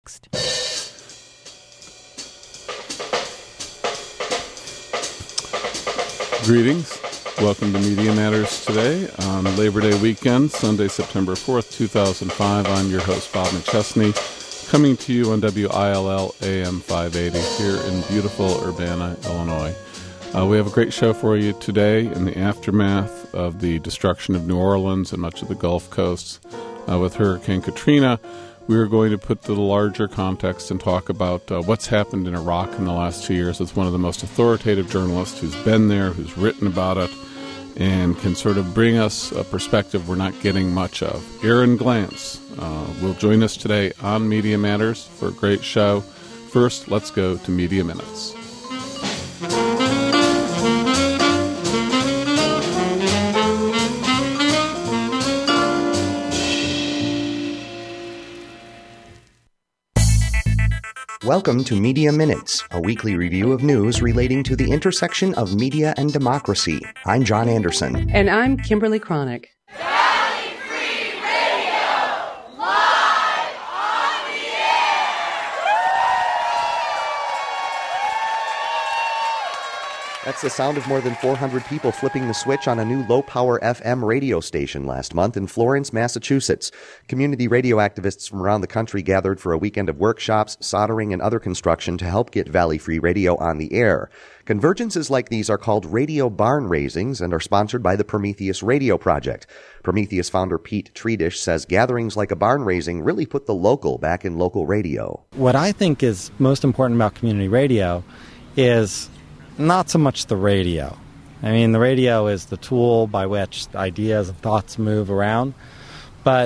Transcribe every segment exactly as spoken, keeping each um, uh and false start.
Greetings. Welcome to Media Matters today on Labor Day weekend, Sunday, September fourth, two thousand five. I'm your host, Bob McChesney, coming to you on W I L L A M five eighty here in beautiful Urbana, Illinois. Uh, we have a great show for you today in the aftermath of the destruction of New Orleans and much of the Gulf Coast uh, with Hurricane Katrina. We are going to put the larger context and talk about uh, what's happened in Iraq in the last two years with one of the most authoritative journalists who's been there, who's written about it, and can sort of bring us a perspective we're not getting much of. Aaron Glantz uh, will join us today on Media Matters for a great show. First, let's go to Media Minutes. Welcome to Media Minutes, a weekly review of news relating to the intersection of media and democracy. I'm John Anderson. And I'm Kimberly Cronick. Valley Free Radio, live on the air! That's the sound of more than four hundred people flipping the switch on a new low-power F M radio station last month in Florence, Massachusetts. Community radio activists from around the country gathered for a weekend of workshops, soldering, and other construction to help get Valley Free Radio on the air. Convergences like these are called radio barn raisings and are sponsored by the Prometheus Radio Project. Prometheus founder Pete Treadish says gatherings like a barn raising really put the local back in local radio. What I think is most important about community radio is not so much the radio. I mean, the radio is the tool by which ideas and thoughts move around. But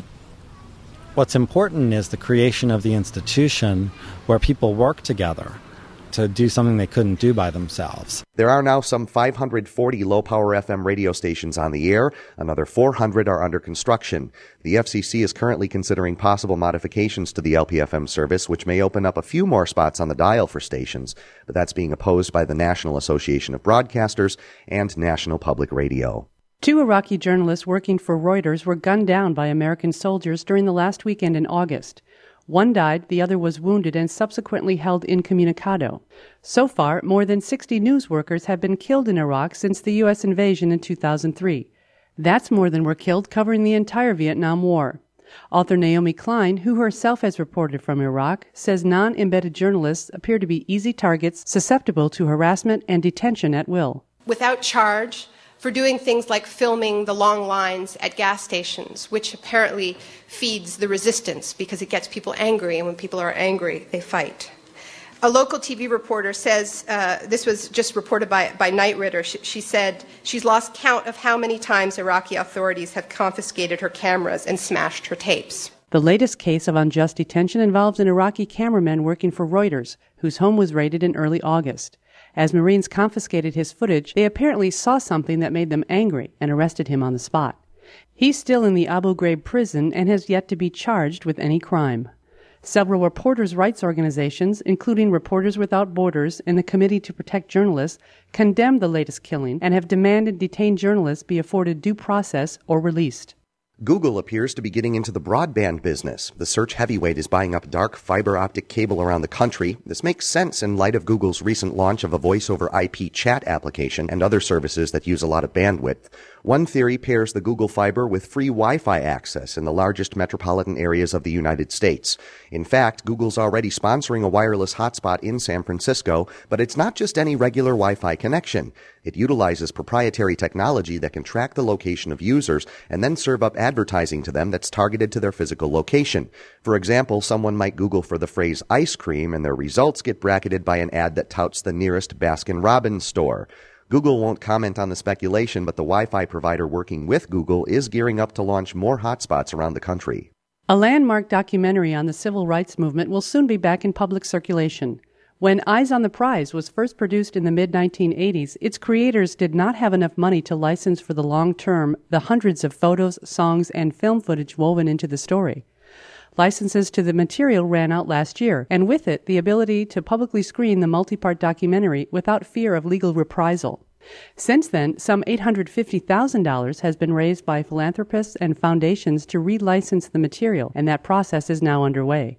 what's important is the creation of the institution where people work together to do something they couldn't do by themselves. There are now some five hundred forty low-power F M radio stations on the air. Another four hundred are under construction. The F C C is currently considering possible modifications to the L P F M service, which may open up a few more spots on the dial for stations, but that's being opposed by the National Association of Broadcasters and National Public Radio. Two Iraqi journalists working for Reuters were gunned down by American soldiers during the last weekend in August. One died, the other was wounded and subsequently held incommunicado. So far, more than sixty news workers have been killed in Iraq since the U S invasion in two thousand three. That's more than were killed covering the entire Vietnam War. Author Naomi Klein, who herself has reported from Iraq, says non-embedded journalists appear to be easy targets susceptible to harassment and detention at will. Without charge, for doing things like filming the long lines at gas stations, which apparently feeds the resistance because it gets people angry, and when people are angry, they fight. A local T V reporter says, uh, this was just reported by, by Night Ritter, she, she said she's lost count of how many times Iraqi authorities have confiscated her cameras and smashed her tapes. The latest case of unjust detention involves an Iraqi cameraman working for Reuters, whose home was raided in early August. As Marines confiscated his footage, they apparently saw something that made them angry and arrested him on the spot. He's still in the Abu Ghraib prison and has yet to be charged with any crime. Several reporters' rights organizations, including Reporters Without Borders and the Committee to Protect Journalists, condemned the latest killing and have demanded detained journalists be afforded due process or released. Google appears to be getting into the broadband business. The search heavyweight is buying up dark fiber optic cable around the country. This makes sense in light of Google's recent launch of a voice over I P chat application and other services that use a lot of bandwidth. One theory pairs the Google Fiber with free Wi-Fi access in the largest metropolitan areas of the United States. In fact, Google's already sponsoring a wireless hotspot in San Francisco, but it's not just any regular Wi-Fi connection. It utilizes proprietary technology that can track the location of users and then serve up advertising to them that's targeted to their physical location. For example, someone might Google for the phrase ice cream and their results get bracketed by an ad that touts the nearest Baskin-Robbins store. Google won't comment on the speculation, but the Wi-Fi provider working with Google is gearing up to launch more hotspots around the country. A landmark documentary on the civil rights movement will soon be back in public circulation. When Eyes on the Prize was first produced in the mid nineteen eighties, its creators did not have enough money to license for the long term the hundreds of photos, songs, and film footage woven into the story. Licenses to the material ran out last year, and with it, the ability to publicly screen the multi-part documentary without fear of legal reprisal. Since then, some eight hundred fifty thousand dollars has been raised by philanthropists and foundations to relicense the material, and that process is now underway.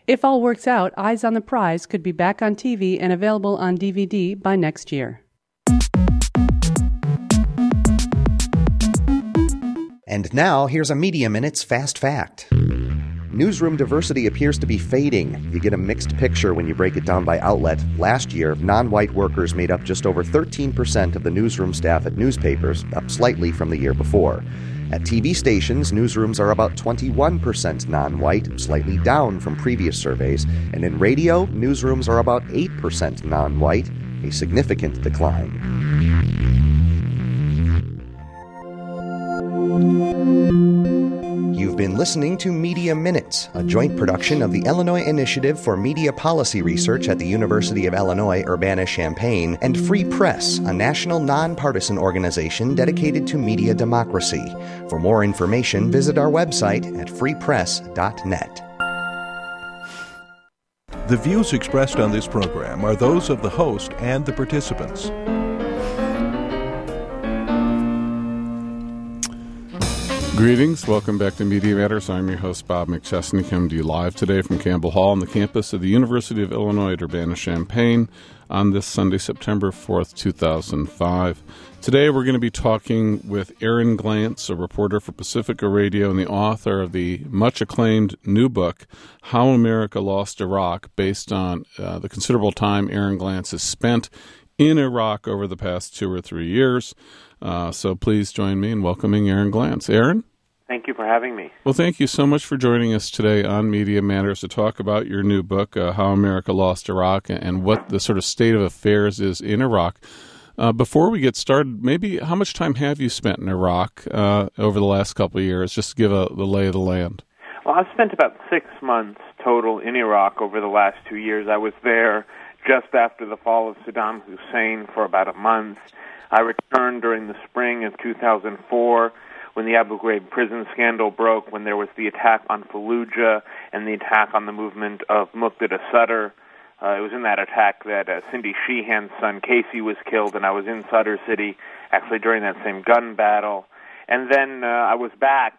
If all works out, Eyes on the Prize could be back on T V and available on D V D by next year. And now, here's a Media Minute's Fast Fact. Newsroom diversity appears to be fading. You get a mixed picture when you break it down by outlet. Last year, non-white workers made up just over thirteen percent of the newsroom staff at newspapers, up slightly from the year before. At T V stations, newsrooms are about twenty-one percent non-white, slightly down from previous surveys. And in radio, newsrooms are about eight percent non-white, a significant decline. You've been listening to Media Minutes, a joint production of the Illinois Initiative for Media Policy Research at the University of Illinois Urbana-Champaign and Free Press, a national nonpartisan organization dedicated to media democracy. For more information, visit our website at free press dot net. The views expressed on this program are those of the host and the participants. Greetings. Welcome back to Media Matters. I'm your host, Bob McChesney, coming to you live today from Campbell Hall on the campus of the University of Illinois at Urbana-Champaign on this Sunday, September fourth, two thousand five. Today we're going to be talking with Aaron Glantz, a reporter for Pacifica Radio and the author of the much-acclaimed new book, How America Lost Iraq, based on uh, the considerable time Aaron Glantz has spent in Iraq over the past two or three years. Uh, so please join me in welcoming Aaron Glantz. Aaron? Thank you for having me. Well, thank you so much for joining us today on Media Matters to talk about your new book, uh, How America Lost Iraq, and what the sort of state of affairs is in Iraq. Uh, before we get started, maybe how much time have you spent in Iraq uh, over the last couple of years, just to give a, the lay of the land? Well, I've spent about six months total in Iraq over the last two years. I was there just after the fall of Saddam Hussein for about a month. I returned during the spring of two thousand four when the Abu Ghraib prison scandal broke, when there was the attack on Fallujah and the attack on the movement of Muqtada Sadr. Uh, it was in that attack that uh, Cindy Sheehan's son Casey was killed, and I was in Sadr City actually during that same gun battle. And then uh, I was back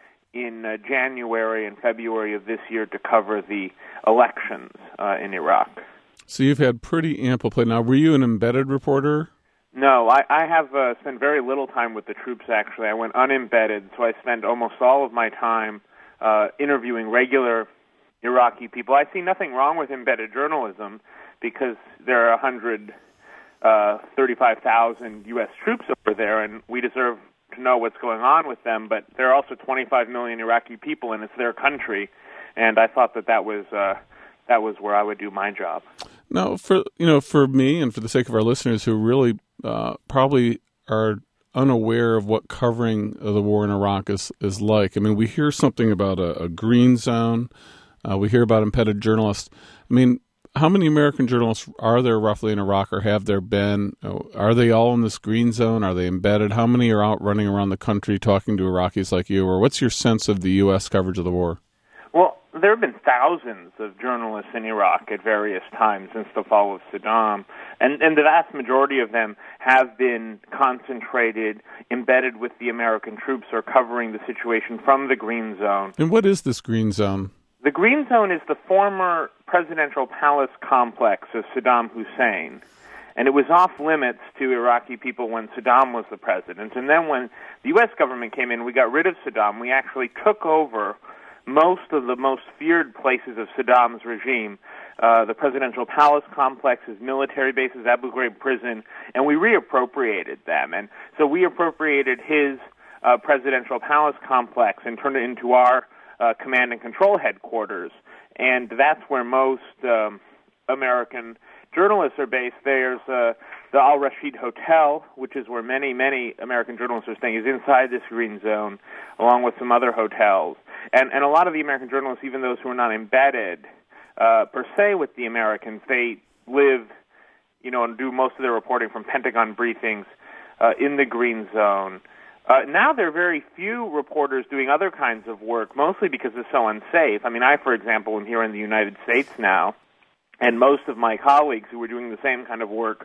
in uh, January and February of this year to cover the elections uh, in Iraq. So you've had pretty ample play. Now, were you an embedded reporter? No, I, I have uh, spent very little time with the troops, actually. I went unembedded, so I spent almost all of my time uh, interviewing regular Iraqi people. I see nothing wrong with embedded journalism because there are one hundred thirty-five thousand U S troops over there, and we deserve to know what's going on with them, but there are also twenty-five million Iraqi people, and it's their country, and I thought that that was, uh, that was where I would do my job. Now, for you know, for me and for the sake of our listeners who really uh, probably are unaware of what covering of the war in Iraq is, is like, I mean, we hear something about a, a green zone. Uh, we hear about embedded journalists. I mean, how many American journalists are there roughly in Iraq, or have there been? Are they all in this green zone? Are they embedded? How many are out running around the country talking to Iraqis like you? Or what's your sense of the U S coverage of the war? Well, there have been thousands of journalists in Iraq at various times since the fall of Saddam, and, and the vast majority of them have been concentrated, embedded with the American troops, or covering the situation from the Green Zone. And what is this Green Zone? The Green Zone is the former presidential palace complex of Saddam Hussein, and it was off limits to Iraqi people when Saddam was the president. And then when the U S government came in, we got rid of Saddam. We actually took over most of the most feared places of Saddam's regime, uh, the presidential palace complex, his military bases, Abu Ghraib prison, and we reappropriated them. And so we appropriated his uh, presidential palace complex and turned it into our uh, command and control headquarters. And that's where most um, American journalists are based. There's uh, the Al Rashid Hotel, which is where many, many American journalists are staying, is inside this green zone, along with some other hotels. And, and a lot of the American journalists, even those who are not embedded uh, per se with the Americans, they live, you know, and do most of their reporting from Pentagon briefings uh, in the green zone. Uh, now there are very few reporters doing other kinds of work, mostly because it's so unsafe. I mean, I, for example, am here in the United States now, and most of my colleagues who were doing the same kind of work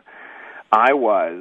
I was,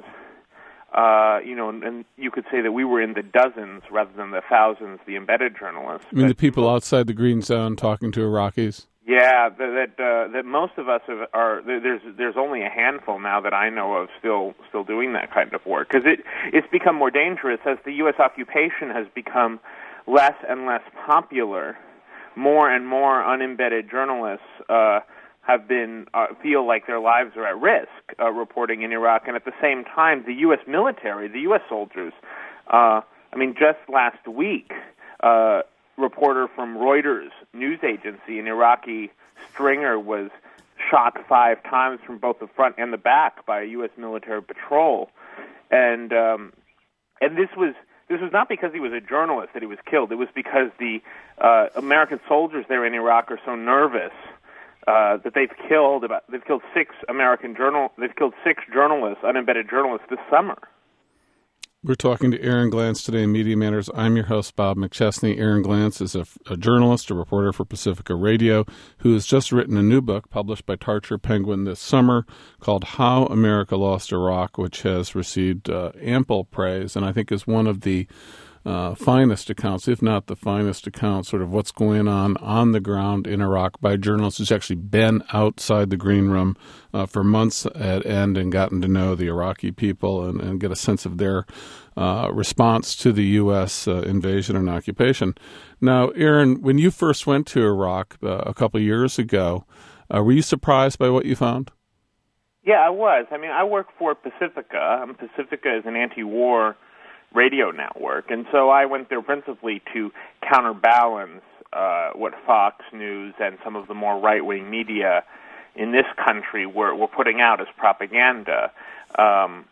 uh, you know, and, and you could say that we were in the dozens rather than the thousands, the embedded journalists. I mean, but, the people outside the green zone talking to Iraqis? Yeah, that that, uh, that most of us have, are. There's there's only a handful now that I know of still still doing that kind of work, because it it's become more dangerous as the U S occupation has become less and less popular. More and more unembedded journalists uh, have been uh, feel like their lives are at risk uh, reporting in Iraq, and at the same time, the U S military, the U S soldiers. Uh, I mean, just last week. Uh, reporter from Reuters news agency, an Iraqi stringer, was shot five times from both the front and the back by a U S military patrol, and um, and this was this was not because he was a journalist that he was killed. It was because the uh, American soldiers there in Iraq are so nervous uh, that they've killed about they've killed six American journal they've killed six journalists, unembedded journalists, this summer. We're talking to Aaron Glantz today in Media Matters. I'm your host, Bob McChesney. Aaron Glantz is a, a journalist, a reporter for Pacifica Radio, who has just written a new book published by Tarcher Penguin this summer called How America Lost Iraq, which has received uh, ample praise and I think is one of the uh, finest accounts, if not the finest account, sort of what's going on on the ground in Iraq by journalists who's actually been outside the green room uh, for months at end and gotten to know the Iraqi people and, and get a sense of their uh, response to the U S uh, invasion and occupation. Now, Aaron, when you first went to Iraq uh, a couple of years ago, uh, were you surprised by what you found? Yeah, I was. I mean, I work for Pacifica. Um, Pacifica is an anti-war radio network, and so I went there principally to counterbalance uh, what Fox News and some of the more right-wing media in this country were, were putting out as propaganda. Um,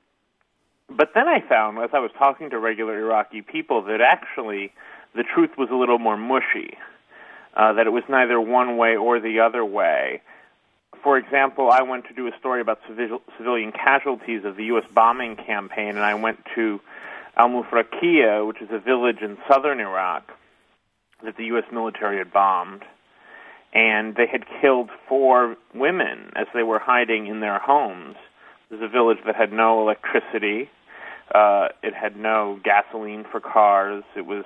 but then I found, as I was talking to regular Iraqi people, that actually the truth was a little more mushy, uh, that it was neither one way or the other way. For example, I went to do a story about civil, civilian casualties of the U S bombing campaign, and I went to Al-Mufraqiya, which is a village in southern Iraq that the U S military had bombed, and they had killed four women as they were hiding in their homes. It was a village that had no electricity. Uh, it had no gasoline for cars. It was,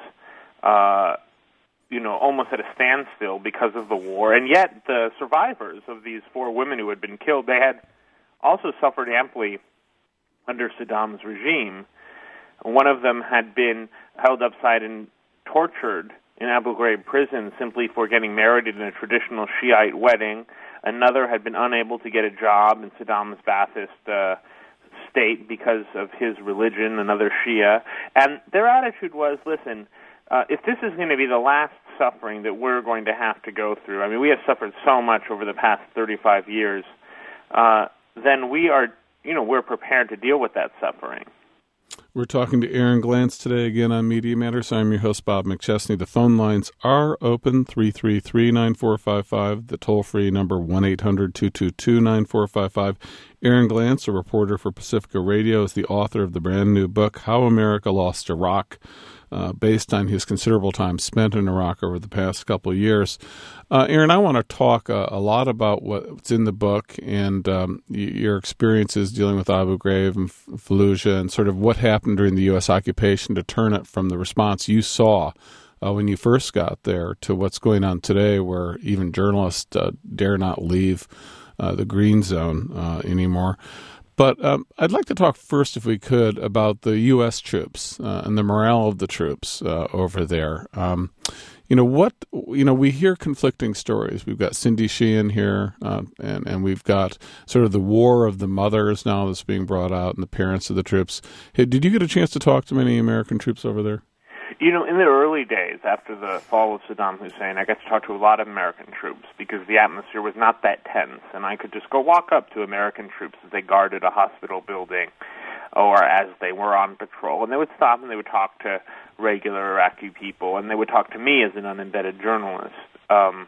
uh, you know, almost at a standstill because of the war. And yet the survivors of these four women who had been killed, they had also suffered amply under Saddam's regime. One of them had been held upside and tortured in Abu Ghraib prison simply for getting married in a traditional Shiite wedding. Another had been unable to get a job in Saddam's Ba'athist uh, state because of his religion, another Shia. And their attitude was, listen, uh, if this is going to be the last suffering that we're going to have to go through, I mean, we have suffered so much over the past thirty-five years, uh, then we are, you know, we're prepared to deal with that suffering. We're talking to Aaron Glantz today again on Media Matters. I'm your host, Bob McChesney. The phone lines are open, three three three, nine four five five, the toll-free number one eight hundred, two two two, nine four five five. Aaron Glantz, a reporter for Pacifica Radio, is the author of the brand new book, How America Lost Iraq, uh, based on his considerable time spent in Iraq over the past couple of years. Uh, Aaron, I want to talk uh, a lot about what's in the book and um, your experiences dealing with Abu Ghraib and Fallujah and sort of what happened during the U S occupation to turn it from the response you saw uh, when you first got there to what's going on today, where even journalists uh, dare not leave uh, the green zone uh, anymore. But um, I'd like to talk first, if we could, about the U S troops uh, and the morale of the troops uh, over there. Um, you know, what, you know, we hear conflicting stories. We've got Cindy Sheehan here, uh, and, and we've got sort of the war of the mothers now that's being brought out and the parents of the troops. Hey, did you get a chance to talk to many American troops over there? You know, in the early days after the fall of Saddam Hussein, I got to talk to a lot of American troops because the atmosphere was not that tense, and I could just go walk up to American troops as they guarded a hospital building or as they were on patrol, and they would stop and they would talk to regular Iraqi people, and they would talk to me as an unembedded journalist. Um,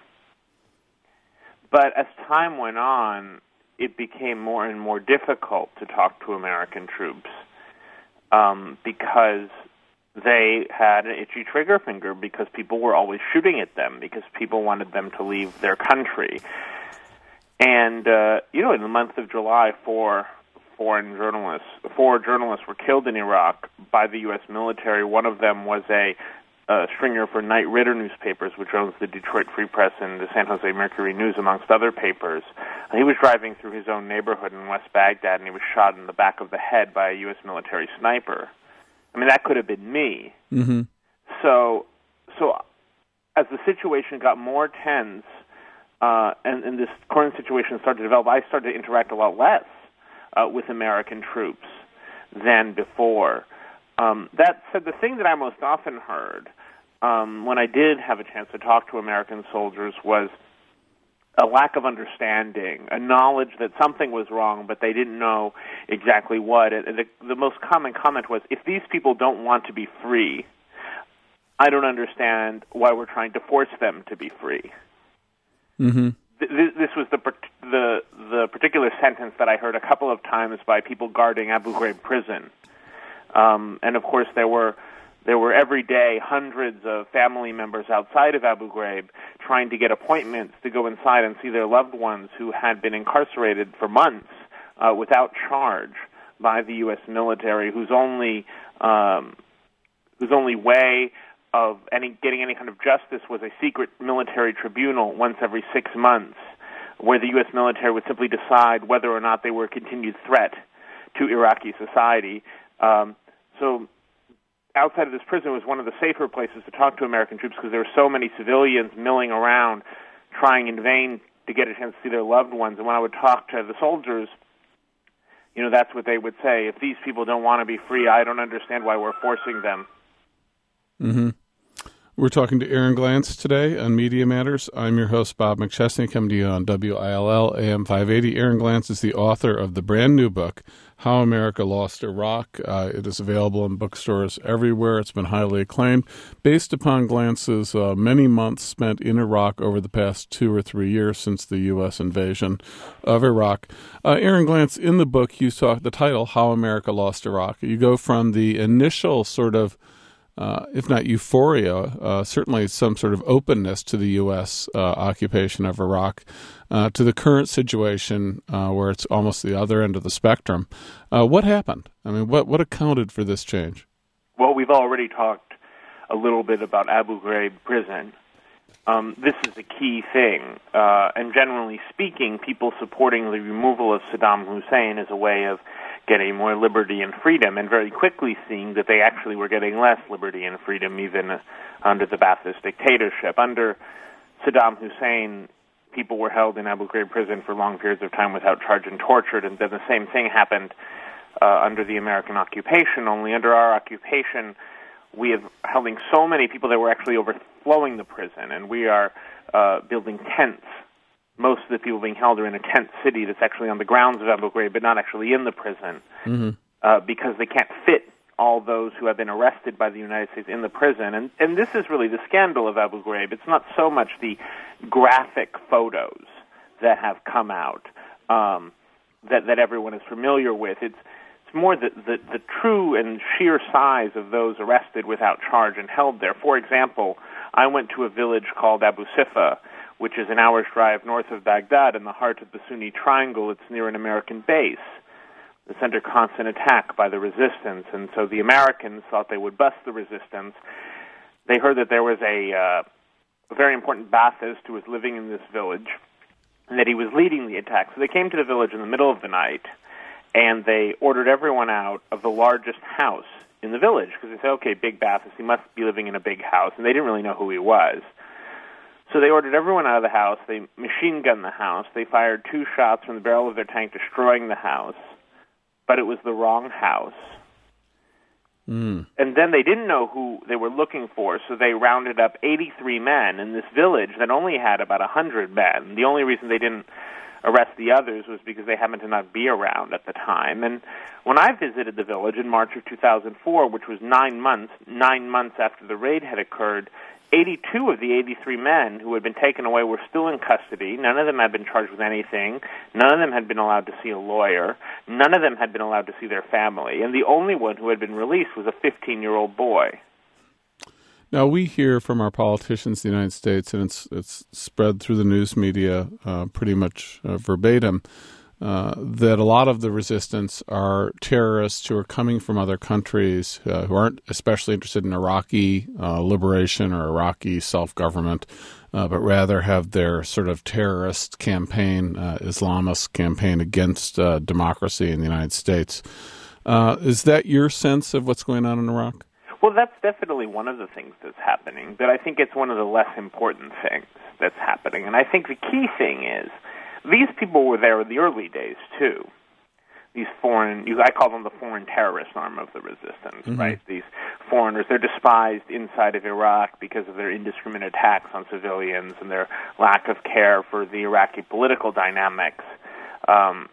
but as time went on, it became more and more difficult to talk to American troops um, because they had an itchy trigger finger, because people were always shooting at them, because people wanted them to leave their country. And, uh, you know, in the month of July, four foreign journalists, four journalists were killed in Iraq by the U S military. One of them was a a stringer for Knight Ridder newspapers, which owns the Detroit Free Press and the San Jose Mercury News, amongst other papers. And he was driving through his own neighborhood in West Baghdad, and he was shot in the back of the head by a U S military sniper. I mean, that could have been me. Mm-hmm. So, so as the situation got more tense, uh, and, and this current situation started to develop, I started to interact a lot less uh, with American troops than before. Um, that said, the thing that I most often heard um, when I did have a chance to talk to American soldiers was a lack of understanding, a knowledge that something was wrong, but they didn't know exactly what. And the, the most common comment was, if these people don't want to be free, I don't understand why we're trying to force them to be free. Mm-hmm. Th- this was the, the, the particular sentence that I heard a couple of times by people guarding Abu Ghraib prison. Um, and, of course, there were there were every day hundreds of family members outside of Abu Ghraib trying to get appointments to go inside and see their loved ones who had been incarcerated for months uh, without charge by the U S military, whose only um, whose only way of any getting any kind of justice was a secret military tribunal once every six months, where the U S military would simply decide whether or not they were a continued threat to Iraqi society. Um, So outside of this prison was one of the safer places to talk to American troops because there were so many civilians milling around trying in vain to get a chance to see their loved ones. And when I would talk to the soldiers, you know, that's what they would say. If these people don't want to be free, I don't understand why we're forcing them. Mm-hmm. We're talking to Aaron Glantz today on Media Matters. I'm your host, Bob McChesney, coming to you on W I L L A M five eighty. Aaron Glantz is the author of the brand new book, How America Lost Iraq. Uh, it is available in bookstores everywhere. It's been highly acclaimed, based upon Glantz's uh, many months spent in Iraq over the past two or three years since the U S invasion of Iraq. Uh, Aaron Glantz, in the book, you talk the title, How America Lost Iraq. You go from the initial sort of Uh, if not euphoria, uh, certainly some sort of openness to the U S uh, occupation of Iraq, uh, to the current situation uh, where it's almost the other end of the spectrum. Uh, what happened? I mean, what, what accounted for this change? Well, we've already talked a little bit about Abu Ghraib prison. Um, this is a key thing. Uh, and generally speaking, people supporting the removal of Saddam Hussein as a way of getting more liberty and freedom, and very quickly seeing that they actually were getting less liberty and freedom even uh, under the Ba'athist dictatorship. Under Saddam Hussein, people were held in Abu Ghraib prison for long periods of time without charge and tortured, and then the same thing happened uh, under the American occupation, only under our occupation we have holding so many people that we're actually overflowing the prison, and we are uh, building tents. Most of the people being held are in a tent city that's actually on the grounds of Abu Ghraib, but not actually in the prison, mm-hmm. uh, because they can't fit all those who have been arrested by the United States in the prison. And, and this is really the scandal of Abu Ghraib. It's not so much the graphic photos that have come out um, that, that everyone is familiar with. It's it's more the, the, the true and sheer size of those arrested without charge and held there. For example, I went to a village called Abu Sifa, which is an hour's drive north of Baghdad in the heart of the Sunni Triangle. It's near an American base that's under constant attack by the resistance. And so the Americans thought they would bust the resistance. They heard that there was a, uh, a very important Ba'athist who was living in this village and that he was leading the attack. So they came to the village in the middle of the night, and they ordered everyone out of the largest house in the village, because they said, okay, big Ba'athist, he must be living in a big house. And they didn't really know who he was. So they ordered everyone out of the house. They machine-gunned the house. They fired two shots from the barrel of their tank, destroying the house. But it was the wrong house. Mm. And then they didn't know who they were looking for, so they rounded up eighty-three men in this village that only had about one hundred men. The only reason they didn't arrest the others was because they happened to not be around at the time. And when I visited the village in March of two thousand four, which was nine months, nine months after the raid had occurred, eighty-two of the eighty-three men who had been taken away were still in custody. None of them had been charged with anything. None of them had been allowed to see a lawyer. None of them had been allowed to see their family. And the only one who had been released was a fifteen-year-old boy. Now, we hear from our politicians in the United States, and it's it's spread through the news media uh, pretty much uh, verbatim, uh, that a lot of the resistance are terrorists who are coming from other countries uh, who aren't especially interested in Iraqi uh, liberation or Iraqi self-government, uh, but rather have their sort of terrorist campaign, uh, Islamist campaign against uh, democracy in the United States. Uh, is that your sense of what's going on in Iraq? Well, that's definitely one of the things that's happening, but I think it's one of the less important things that's happening. And I think the key thing is these people were there in the early days, too. These foreign, I call them the foreign terrorist arm of the resistance, mm-hmm. right? These foreigners, they're despised inside of Iraq because of their indiscriminate attacks on civilians and their lack of care for the Iraqi political dynamics. Um,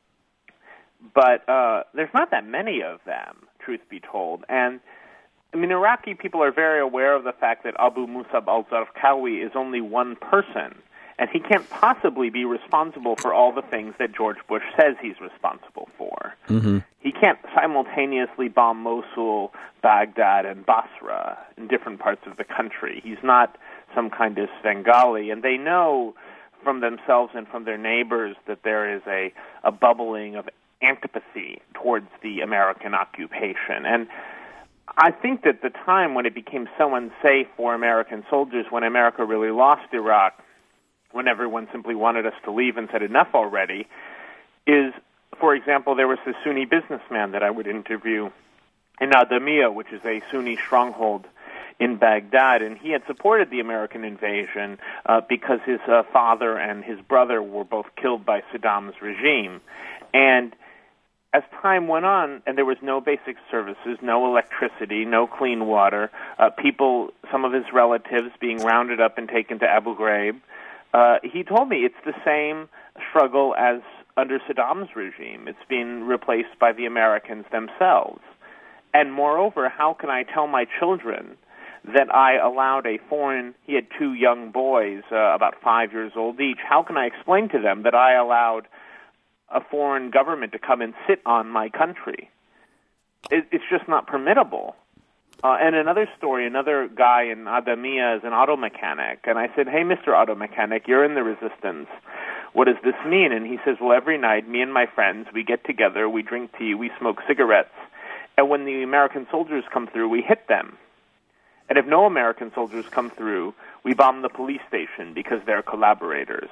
but uh, there's not that many of them, truth be told. And, I mean, Iraqi people are very aware of the fact that Abu Musab al-Zarqawi is only one person, and he can't possibly be responsible for all the things that George Bush says he's responsible for. Mm-hmm. He can't simultaneously bomb Mosul, Baghdad, and Basra in different parts of the country. He's not some kind of Svengali, and they know from themselves and from their neighbors that there is a, a bubbling of antipathy towards the American occupation. And I think that the time when it became so unsafe for American soldiers, when America really lost Iraq, when everyone simply wanted us to leave and said enough already, is, for example, there was this Sunni businessman that I would interview in Adamiyah, which is a Sunni stronghold in Baghdad, and he had supported the American invasion uh, because his uh, father and his brother were both killed by Saddam's regime. And as time went on, and there was no basic services, no electricity, no clean water, uh, people, some of his relatives being rounded up and taken to Abu Ghraib, uh, he told me it's the same struggle as under Saddam's regime. It's been replaced by the Americans themselves. And moreover, how can I tell my children that I allowed a foreign, he had two young boys, uh, about five years old each, how can I explain to them that I allowed a foreign government to come and sit on my country? It, it's just not permittable. Uh, and another story, another guy in Adamiyah is an auto mechanic, and I said, hey, Mister Auto Mechanic, you're in the resistance. What does this mean? And he says, well, every night, me and my friends, we get together, we drink tea, we smoke cigarettes, and when the American soldiers come through, we hit them. And if no American soldiers come through, we bomb the police station because they're collaborators.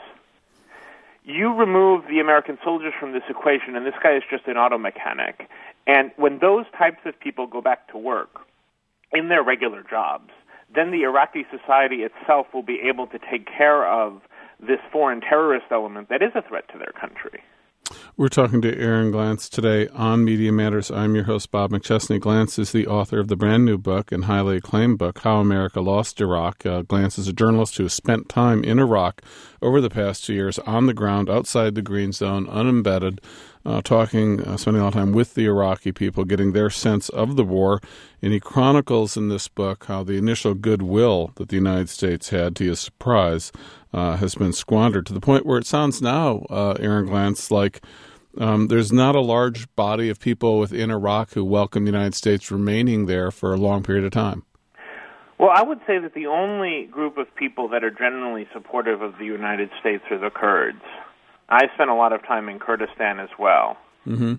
You remove the American soldiers from this equation, and this guy is just an auto mechanic. And when those types of people go back to work in their regular jobs, then the Iraqi society itself will be able to take care of this foreign terrorist element that is a threat to their country. We're talking to Aaron Glantz today on Media Matters. I'm your host, Bob McChesney. Glantz is the author of the brand new book and highly acclaimed book, How America Lost Iraq. Uh, Glantz is a journalist who has spent time in Iraq over the past two years on the ground, outside the green zone, unembedded, uh, talking, uh, spending a lot of time with the Iraqi people, getting their sense of the war. And he chronicles in this book how the initial goodwill that the United States had, to his surprise, uh, has been squandered to the point where it sounds now, uh, Aaron Glantz, like um, there's not a large body of people within Iraq who welcome the United States remaining there for a long period of time. Well, I would say that the only group of people that are generally supportive of the United States are the Kurds. I spent a lot of time in Kurdistan as well. Mm-hmm.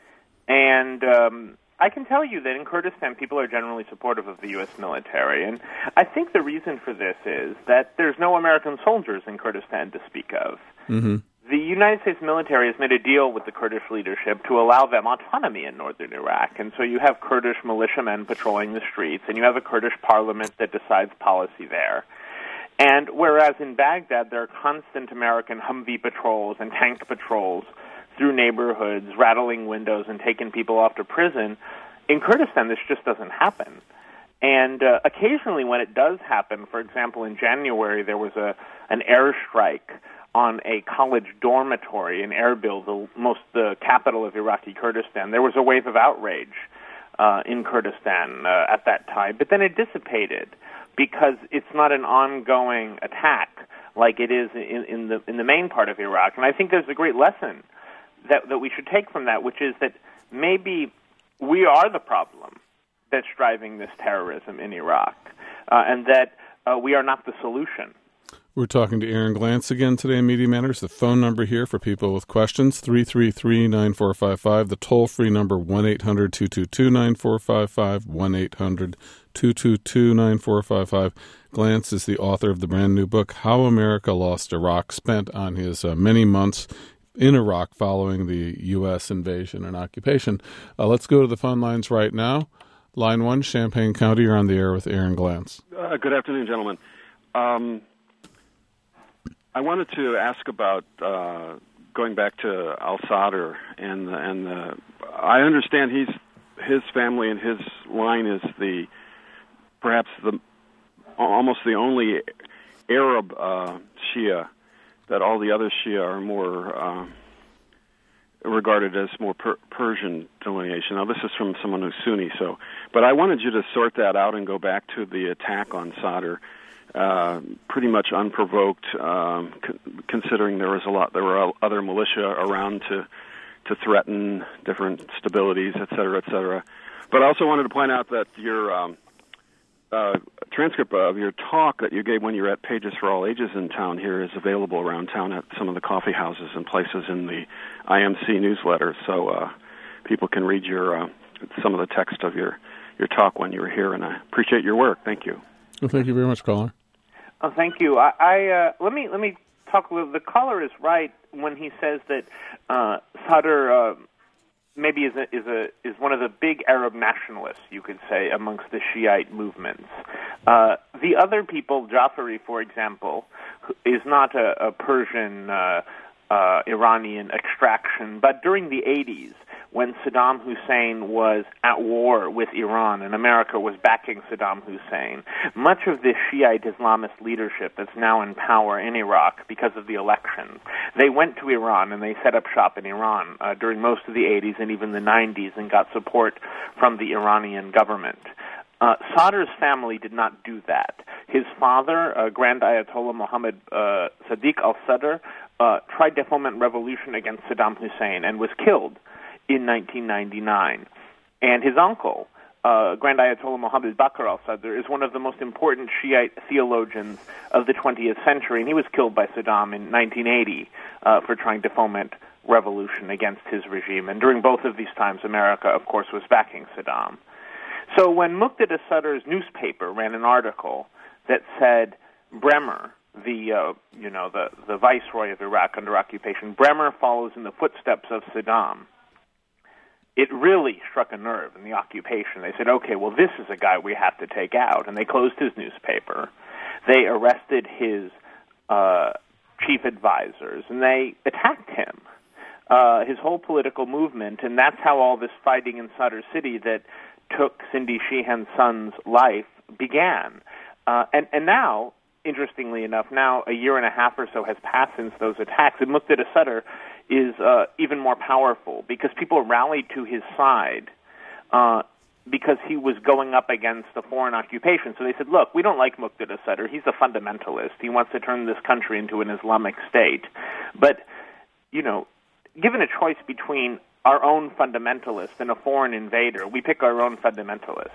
And um, I can tell you that in Kurdistan, people are generally supportive of the U S military. And I think the reason for this is that there's no American soldiers in Kurdistan to speak of. Mm-hmm. The United States military has made a deal with the Kurdish leadership to allow them autonomy in northern Iraq. And so you have Kurdish militiamen patrolling the streets, and you have a Kurdish parliament that decides policy there. And whereas in Baghdad there are constant American Humvee patrols and tank patrols through neighborhoods, rattling windows and taking people off to prison, in Kurdistan this just doesn't happen. And uh, occasionally when it does happen, for example, in January there was a an airstrike on a college dormitory in Erbil, the most the capital of Iraqi Kurdistan. There was a wave of outrage uh, in Kurdistan uh, at that time, but then it dissipated because it's not an ongoing attack like it is in, in the in the main part of Iraq. And I think there's a great lesson that that we should take from that, which is that maybe we are the problem that's driving this terrorism in Iraq, uh, and that uh, we are not the solution. We're talking to Aaron Glantz again today in Media Matters. The phone number here for people with questions, three three three, nine four five five. The toll-free number, one eight hundred, two two two, nine four five five, one eight hundred, two two two, nine four five five. Glantz is the author of the brand new book, How America Lost Iraq, spent on his uh, many months in Iraq following the U S invasion and occupation. Uh, let's go to the phone lines right now. Line one, Champaign County, you're on the air with Aaron Glantz. Uh, good afternoon, gentlemen. Um, I wanted to ask about uh, going back to al-Sadr, and and uh, I understand he's his family and his line is the perhaps the almost the only Arab uh, Shia, that all the other Shia are more uh, regarded as more per- Persian delineation. Now, this is from someone who's Sunni, so but I wanted you to sort that out and go back to the attack on Sadr. Uh, pretty much unprovoked, um, c- considering there was a lot, there were other militia around to to threaten different stabilities, et cetera, et cetera. But I also wanted to point out that your um, uh, transcript of your talk that you gave when you were at Pages for All Ages in town here is available around town at some of the coffee houses and places in the I M C newsletter, so uh, people can read your uh, some of the text of your, your talk when you were here, and I appreciate your work. Thank you. Well, thank you very much, caller. Oh, thank you. I, I uh, let me let me talk a little. The caller is right when he says that uh, Sadr uh, maybe is a, is a is one of the big Arab nationalists, you could say, amongst the Shiite movements. Uh, the other people, Jafari, for example, is not a, a Persian uh, uh, Iranian extraction, but during the eighties, when Saddam Hussein was at war with Iran and America was backing Saddam Hussein, much of the Shiite Islamist leadership that's now in power in Iraq because of the elections, they went to Iran and they set up shop in Iran uh, during most of the eighties and even the nineties and got support from the Iranian government. Uh, Sadr's family did not do that. His father, uh, Grand Ayatollah Mohammed uh, Sadiq al-Sadr, uh, tried to foment revolution against Saddam Hussein and was killed in nineteen ninety-nine. And his uncle, uh, Grand Ayatollah Mohammed Bakr al-Sadr, is one of the most important Shiite theologians of the twentieth century, and he was killed by Saddam in nineteen eighty uh, for trying to foment revolution against his regime. And during both of these times, America, of course, was backing Saddam. So when Muqtada Sadr's newspaper ran an article that said Bremer, the uh, you know the, the viceroy of Iraq under occupation, Bremer follows in the footsteps of Saddam, it really struck a nerve in the occupation. They said, okay, well, this is a guy we have to take out. And they closed his newspaper. They arrested his uh, chief advisors, and they attacked him, uh, his whole political movement. And that's how all this fighting in Sadr City that took Cindy Sheehan's son's life began. Uh, and, and now, interestingly enough, now a year and a half or so has passed since those attacks, and Muqtada Sadr is uh, even more powerful because people rallied to his side uh, because he was going up against the foreign occupation. So they said, look, we don't like Muqtada Sadr. He's a fundamentalist. He wants to turn this country into an Islamic state. But, you know, given a choice between our own fundamentalist and a foreign invader, we pick our own fundamentalist.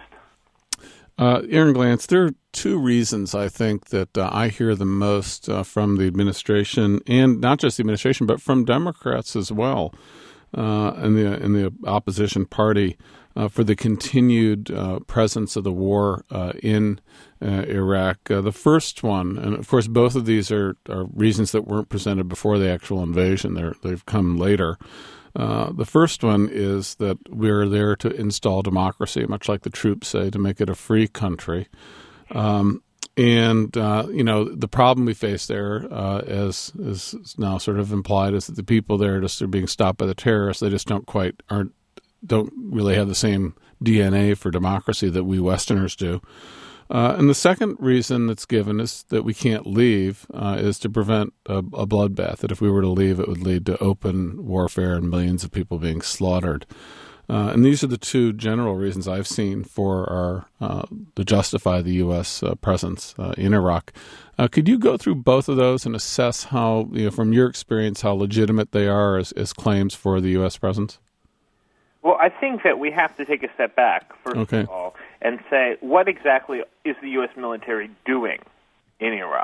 Uh, Aaron Glantz, there are two reasons I think that uh, I hear the most uh, from the administration, and not just the administration, but from Democrats as well, uh, in the in the opposition party, uh, for the continued uh, presence of the war uh, in uh, Iraq. Uh, the first one, and of course both of these are, are reasons that weren't presented before the actual invasion. They're, they've come later. Uh, the first one is that we're there to install democracy, much like the troops say, to make it a free country. Um, and, uh, you know, the problem we face there, uh, as is now sort of implied, is that the people there just are being stopped by the terrorists. They just don't quite, aren't, don't really have the same D N A for democracy that we Westerners do. Uh, and the second reason that's given is that we can't leave uh, is to prevent a, a bloodbath, that if we were to leave, it would lead to open warfare and millions of people being slaughtered. Uh, and these are the two general reasons I've seen for our uh, to justify the U S uh, presence uh, in Iraq. Uh, could you go through both of those and assess how, you know, from your experience, how legitimate they are as, as claims for the U S presence? Well, I think that we have to take a step back, first okay. of all, and say, what exactly is the U S military doing in Iraq?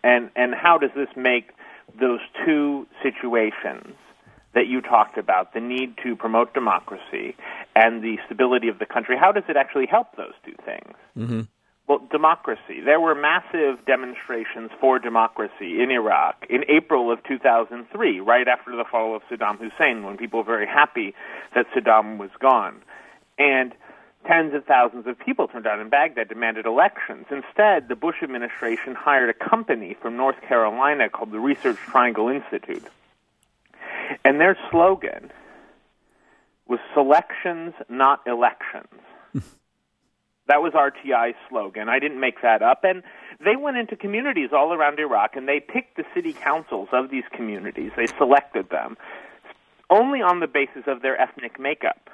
And and how does this make those two situations that you talked about, the need to promote democracy and the stability of the country, how does it actually help those two things? Mm-hmm. Well, democracy. There were massive demonstrations for democracy in Iraq in April of two thousand three, right after the fall of Saddam Hussein, when people were very happy that Saddam was gone. And tens of thousands of people turned out in Baghdad, demanded elections. Instead, the Bush administration hired a company from North Carolina called the Research Triangle Institute. And their slogan was selections, not elections. That was R T I's slogan. I didn't make that up. And they went into communities all around Iraq, and they picked the city councils of these communities. They selected them only on the basis of their ethnic makeup.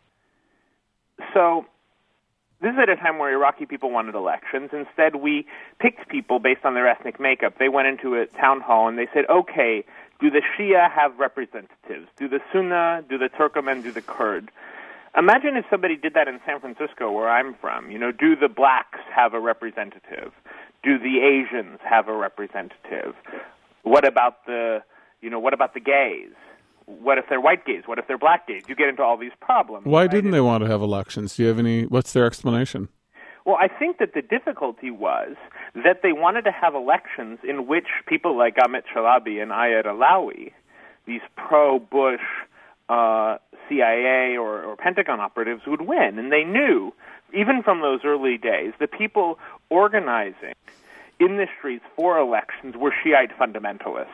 So this is at a time where Iraqi people wanted elections. Instead, we picked people based on their ethnic makeup. They went into a town hall, and they said, okay, do the Shia have representatives? Do the Sunni, do the Turkoman, do the Kurd? Imagine if somebody did that in San Francisco, where I'm from. You know, do the blacks have a representative? Do the Asians have a representative? What about the, you know, what about the gays? What if they're white gays? What if they're black gays? You get into all these problems. Why right? didn't they want to have elections? Do you have any, what's their explanation? Well, I think that the difficulty was that they wanted to have elections in which people like Amit Chalabi and Ayad Alawi, these pro-Bush uh, C I A or, or Pentagon operatives, would win. And they knew, even from those early days, the people organizing in the streets for elections were Shiite fundamentalists.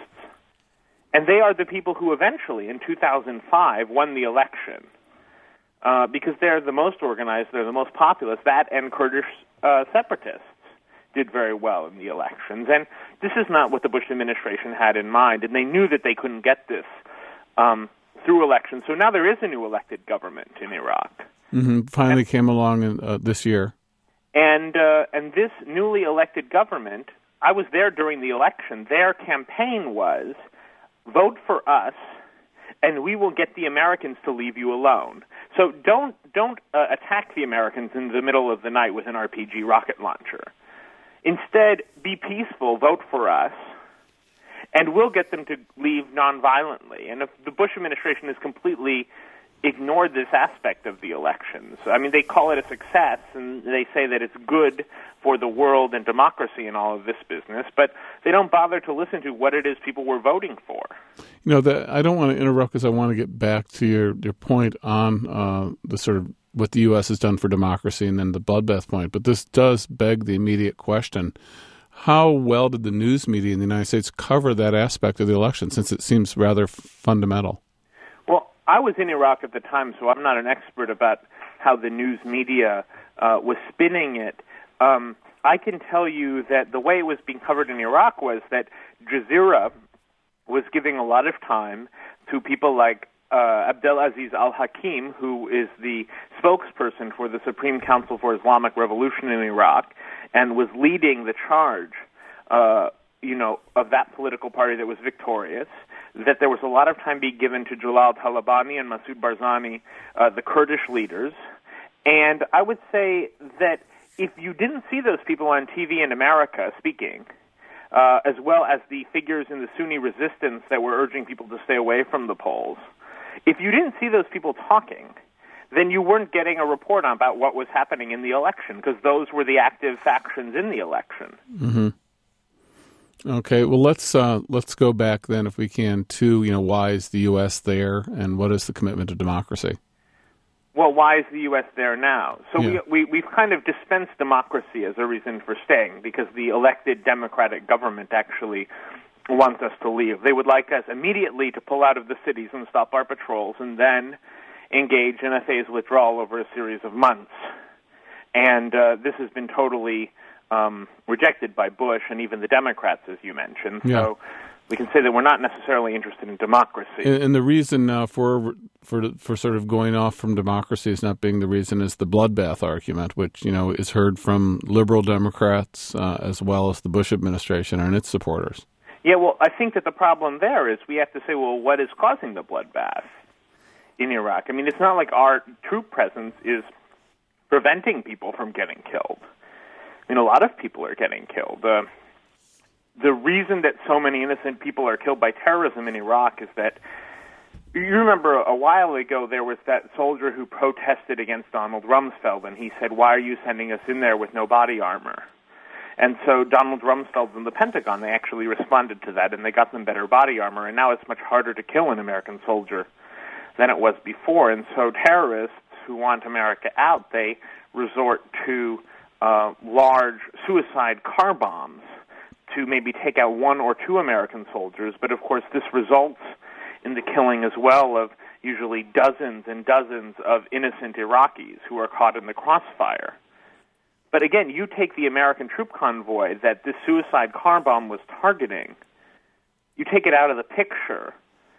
And they are the people who eventually, in two thousand five, won the election. Uh, because they're the most organized, they're the most populous. That and Kurdish uh, separatists did very well in the elections. And this is not what the Bush administration had in mind, and they knew that they couldn't get this um, through elections. So now there is a new elected government in Iraq. Mm-hmm. Finally and, came along in, uh, this year. And, uh, and this newly elected government, I was there during the election. Their campaign was, vote for us, and we will get the Americans to leave you alone. So don't don't uh, attack the Americans in the middle of the night with an R P G rocket launcher. Instead, be peaceful, vote for us, and we'll get them to leave nonviolently. And if the Bush administration has completely ignored this aspect of the elections, I mean, they call it a success, and they say that it's good for the world and democracy and all of this business, but they don't bother to listen to what it is people were voting for. You know, the, I don't want to interrupt because I want to get back to your, your point on uh, the sort of what the U S has done for democracy and then the bloodbath point. But this does beg the immediate question. How well did the news media in the United States cover that aspect of the election, since it seems rather fundamental? Well, I was in Iraq at the time, so I'm not an expert about how the news media uh, was spinning it. Um, I can tell you that the way it was being covered in Iraq was that Jazeera was giving a lot of time to people like uh, Abdelaziz al-Hakim, who is the spokesperson for the Supreme Council for Islamic Revolution in Iraq, and was leading the charge, uh, you know, of that political party that was victorious. That there was a lot of time being given to Jalal Talabani and Masoud Barzani, uh, the Kurdish leaders. And I would say that if you didn't see those people on T V in America speaking, uh, as well as the figures in the Sunni resistance that were urging people to stay away from the polls, if you didn't see those people talking, then you weren't getting a report on about what was happening in the election, because those were the active factions in the election. Mm-hmm. Okay, well, let's uh, let's go back then, if we can, to, you know, why is the U S there, and what is the commitment to democracy? Well, why is the U S there now? So Yeah. we, we, we've kind of dispensed democracy as a reason for staying, because the elected democratic government actually wants us to leave. They would like us immediately to pull out of the cities and stop our patrols, and then engage in a phased withdrawal over a series of months. And uh, this has been totally um, rejected by Bush and even the Democrats, as you mentioned. Yeah. So we can say that we're not necessarily interested in democracy. And, and the reason uh, for for for sort of going off from democracy is not being the reason is the bloodbath argument, which, you know, is heard from liberal Democrats uh, as well as the Bush administration and its supporters. Yeah, well, I think that the problem there is we have to say, well, what is causing the bloodbath in Iraq? I mean, it's not like our troop presence is preventing people from getting killed. I mean, a lot of people are getting killed. Uh, the reason that so many innocent people are killed by terrorism in Iraq is that, you remember a while ago there was that soldier who protested against Donald Rumsfeld, and he said, why are you sending us in there with no body armor? And so Donald Rumsfeld and the Pentagon, they actually responded to that, and they got them better body armor, and now it's much harder to kill an American soldier than it was before. And so terrorists who want America out, they resort to uh, large suicide car bombs to maybe take out one or two American soldiers, but of course this results in the killing as well of usually dozens and dozens of innocent Iraqis who are caught in the crossfire. But again, you take the American troop convoy that this suicide car bomb was targeting, you take it out of the picture,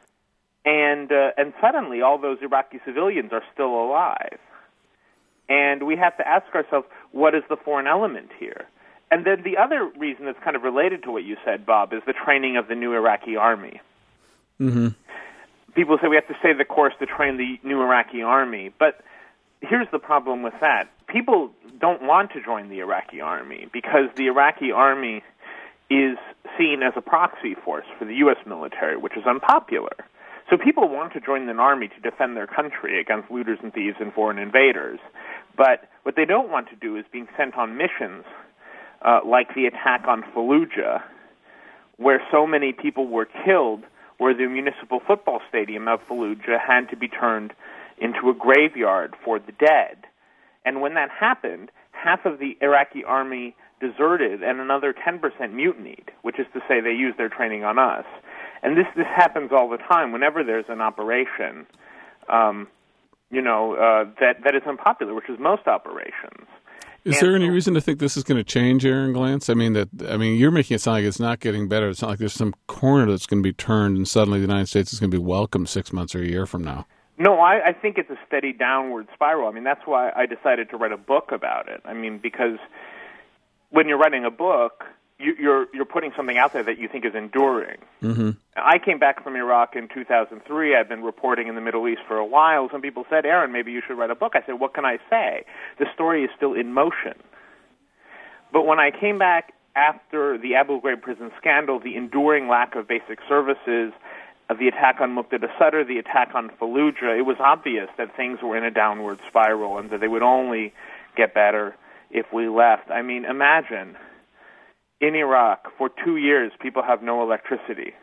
and uh, and suddenly all those Iraqi civilians are still alive. And we have to ask ourselves, what is the foreign element here? And then the other reason that's kind of related to what you said, Bob, is the training of the new Iraqi army. Mm-hmm. People say we have to stay the course to train the new Iraqi army, but here's the problem with that. People don't want to join the Iraqi army because the Iraqi army is seen as a proxy force for the U S military, which is unpopular. So people want to join an army to defend their country against looters and thieves and foreign invaders, but what they don't want to do is being sent on missions uh, like the attack on Fallujah, where so many people were killed, where the municipal football stadium of Fallujah had to be turned into a graveyard for the dead. And when that happened, half of the Iraqi army deserted and another ten percent mutinied, which is to say they used their training on us. And this, this happens all the time whenever there's an operation, um, you know, uh, that, that is unpopular, which is most operations. Is and there any so, reason to think this is going to change, Aaron Glantz? I mean, that I mean, you're making it sound like it's not getting better. It's not like there's some corner that's going to be turned and suddenly the United States is going to be welcome six months or a year from now. No, I, I think it's a steady downward spiral. I mean, that's why I decided to write a book about it. I mean, because when you're writing a book, you, you're you're putting something out there that you think is enduring. Mm-hmm. I came back from Iraq in two thousand three. I've been reporting in the Middle East for a while. Some people said, Aaron, maybe you should write a book. I said, what can I say? The story is still in motion. But when I came back after the Abu Ghraib prison scandal, the enduring lack of basic services, of the attack on Muqtada Sadr, the attack on Fallujah, it was obvious that things were in a downward spiral and that they would only get better if we left. I mean, imagine, in Iraq, for two years, people have no electricity.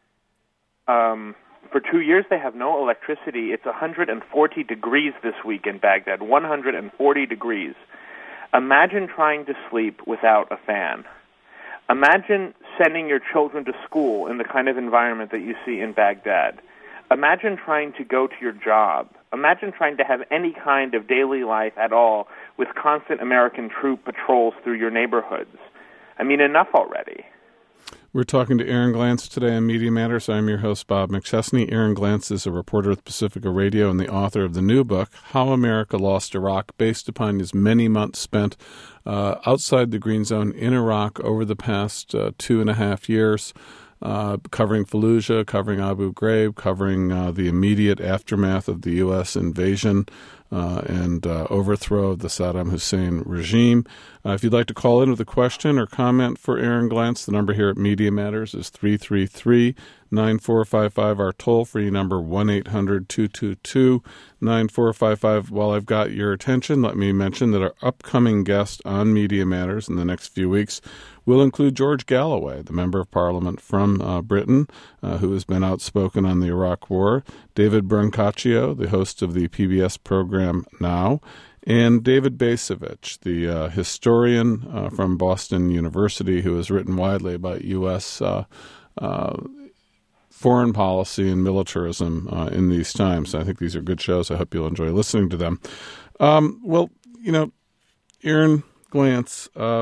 Um, for two years, they have no electricity. It's one hundred forty degrees this week in Baghdad, one hundred forty degrees. Imagine trying to sleep without a fan. Imagine sending your children to school in the kind of environment that you see in Baghdad. Imagine trying to go to your job. Imagine trying to have any kind of daily life at all with constant American troop patrols through your neighborhoods. I mean, enough already. We're talking to Aaron Glantz today on Media Matters. I'm your host, Bob McChesney. Aaron Glantz is a reporter with Pacifica Radio and the author of the new book, How America Lost Iraq, based upon his many months spent uh, outside the Green Zone in Iraq over the past uh, two and a half years, uh, covering Fallujah, covering Abu Ghraib, covering uh, the immediate aftermath of the U S invasion uh, and uh, overthrow of the Saddam Hussein regime. Uh, if you'd like to call in with a question or comment for Aaron Glantz, the number here at Media Matters is three three three, nine four five five. Our toll-free number, one eight hundred, two two two, nine four five five. While I've got your attention, let me mention that our upcoming guest on Media Matters in the next few weeks will include George Galloway, the Member of Parliament from uh, Britain, uh, who has been outspoken on the Iraq War, David Brancaccio, the host of the P B S program Now, and David Bacevich, the uh, historian uh, from Boston University who has written widely about U S uh, uh, foreign policy and militarism uh, in these times. I think these are good shows. I hope you'll enjoy listening to them. Um, well, you know, Aaron Glantz, uh,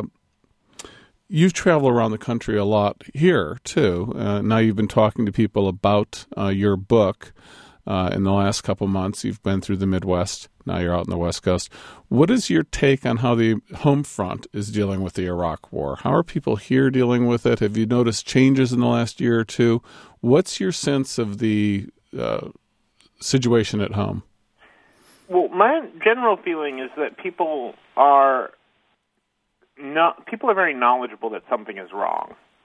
you've traveled around the country a lot here, too. Uh, now you've been talking to people about uh, your book uh, in the last couple months. You've been through the Midwest. Now you're out on the West Coast. What is your take on how the home front is dealing with the Iraq War? How are people here dealing with it? Have you noticed changes in the last year or two? What's your sense of the uh, situation at home? Well, my general feeling is that people are not, people are very knowledgeable that something is wrong.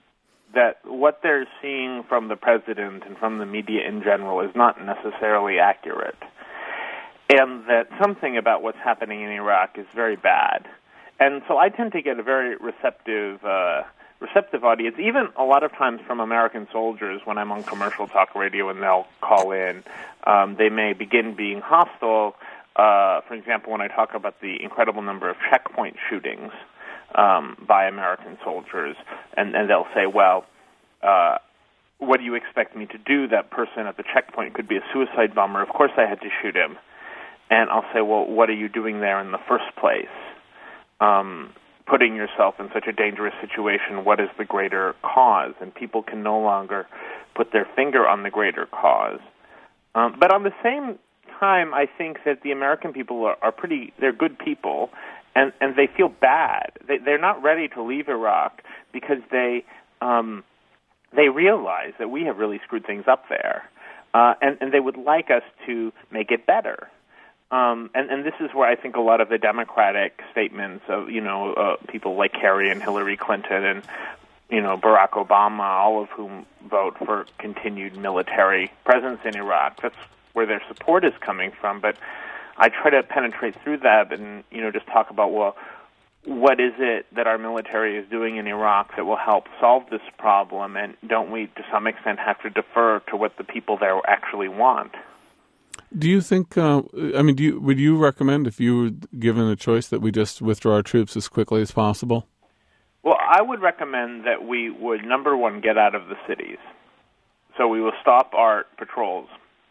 that what they're seeing from the president and from the media in general is not necessarily accurate, and that something about what's happening in Iraq is very bad. And so I tend to get a very receptive uh, receptive audience, even a lot of times from American soldiers when I'm on commercial talk radio and they'll call in. Um, they may begin being hostile. Uh, for example, when I talk about the incredible number of checkpoint shootings um, by American soldiers, and, and they'll say, well, uh, what do you expect me to do? That person at the checkpoint could be a suicide bomber. Of course I had to shoot him. And I'll say, well, what are you doing there in the first place? Um, putting yourself in such a dangerous situation, what is the greater cause? And people can no longer put their finger on the greater cause. Um, but on the same time, I think that the American people are, are pretty, they're good people, and, and they feel bad. They, they're not ready to leave Iraq because they um, they realize that we have really screwed things up there, uh, and, and they would like us to make it better. Um, and, and this is where I think a lot of the Democratic statements of, you know, uh, people like Kerry and Hillary Clinton and, you know, Barack Obama, all of whom vote for continued military presence in Iraq. That's where their support is coming from. But I try to penetrate through that and, you know, just talk about, well, what is it that our military is doing in Iraq that will help solve this problem? And don't we, to some extent, have to defer to what the people there actually want? Do you think, uh, I mean, do you, would you recommend, if you were given a choice, that we just withdraw our troops as quickly as possible? Well, I would recommend that we would, number one, get out of the cities. So we will stop our patrols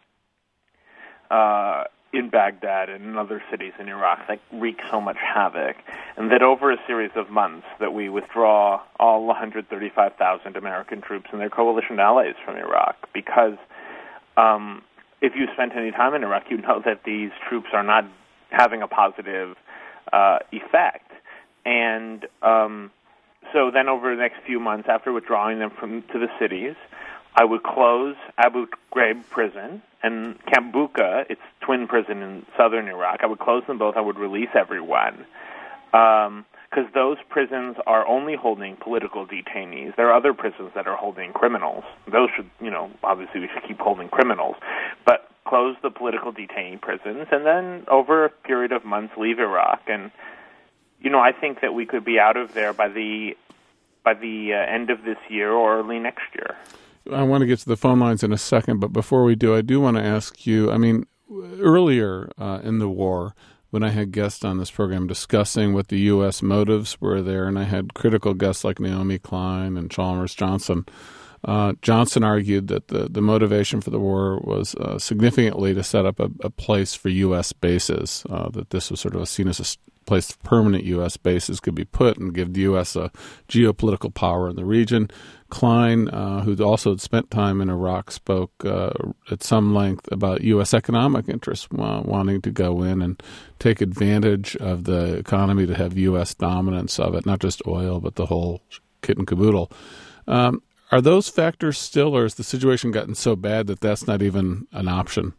uh, in Baghdad and in other cities in Iraq that wreak so much havoc, and that over a series of months that we withdraw all one hundred thirty-five thousand American troops and their coalition allies from Iraq, because um, if you spent any time in Iraq, you know that these troops are not having a positive uh, effect. And um, so then over the next few months, after withdrawing them from to the cities, I would close Abu Ghraib prison and Camp Bucca, its twin prison in southern Iraq. I would close them both. I would release everyone. Um, because those prisons are only holding political detainees. There are other prisons that are holding criminals. Those should, you know, obviously we should keep holding criminals, but close the political detainee prisons, and then over a period of months leave Iraq. And, you know, I think that we could be out of there by the by the uh, end of this year or early next year. I want to get to the phone lines in a second, but before we do, I do want to ask you, I mean, earlier uh, in the war, when I had guests on this program discussing what the U S motives were there, and I had critical guests like Naomi Klein and Chalmers Johnson, uh, Johnson argued that the, the motivation for the war was uh, significantly to set up a, a place for U S bases, uh, that this was sort of seen as a place permanent U S bases could be put and give the U S a geopolitical power in the region. Klein, uh, who also had spent time in Iraq, spoke uh, at some length about U S economic interests, uh, wanting to go in and take advantage of the economy to have U S dominance of it, not just oil, but the whole kit and caboodle. Um, are those factors still, or has the situation gotten so bad that that's not even an option?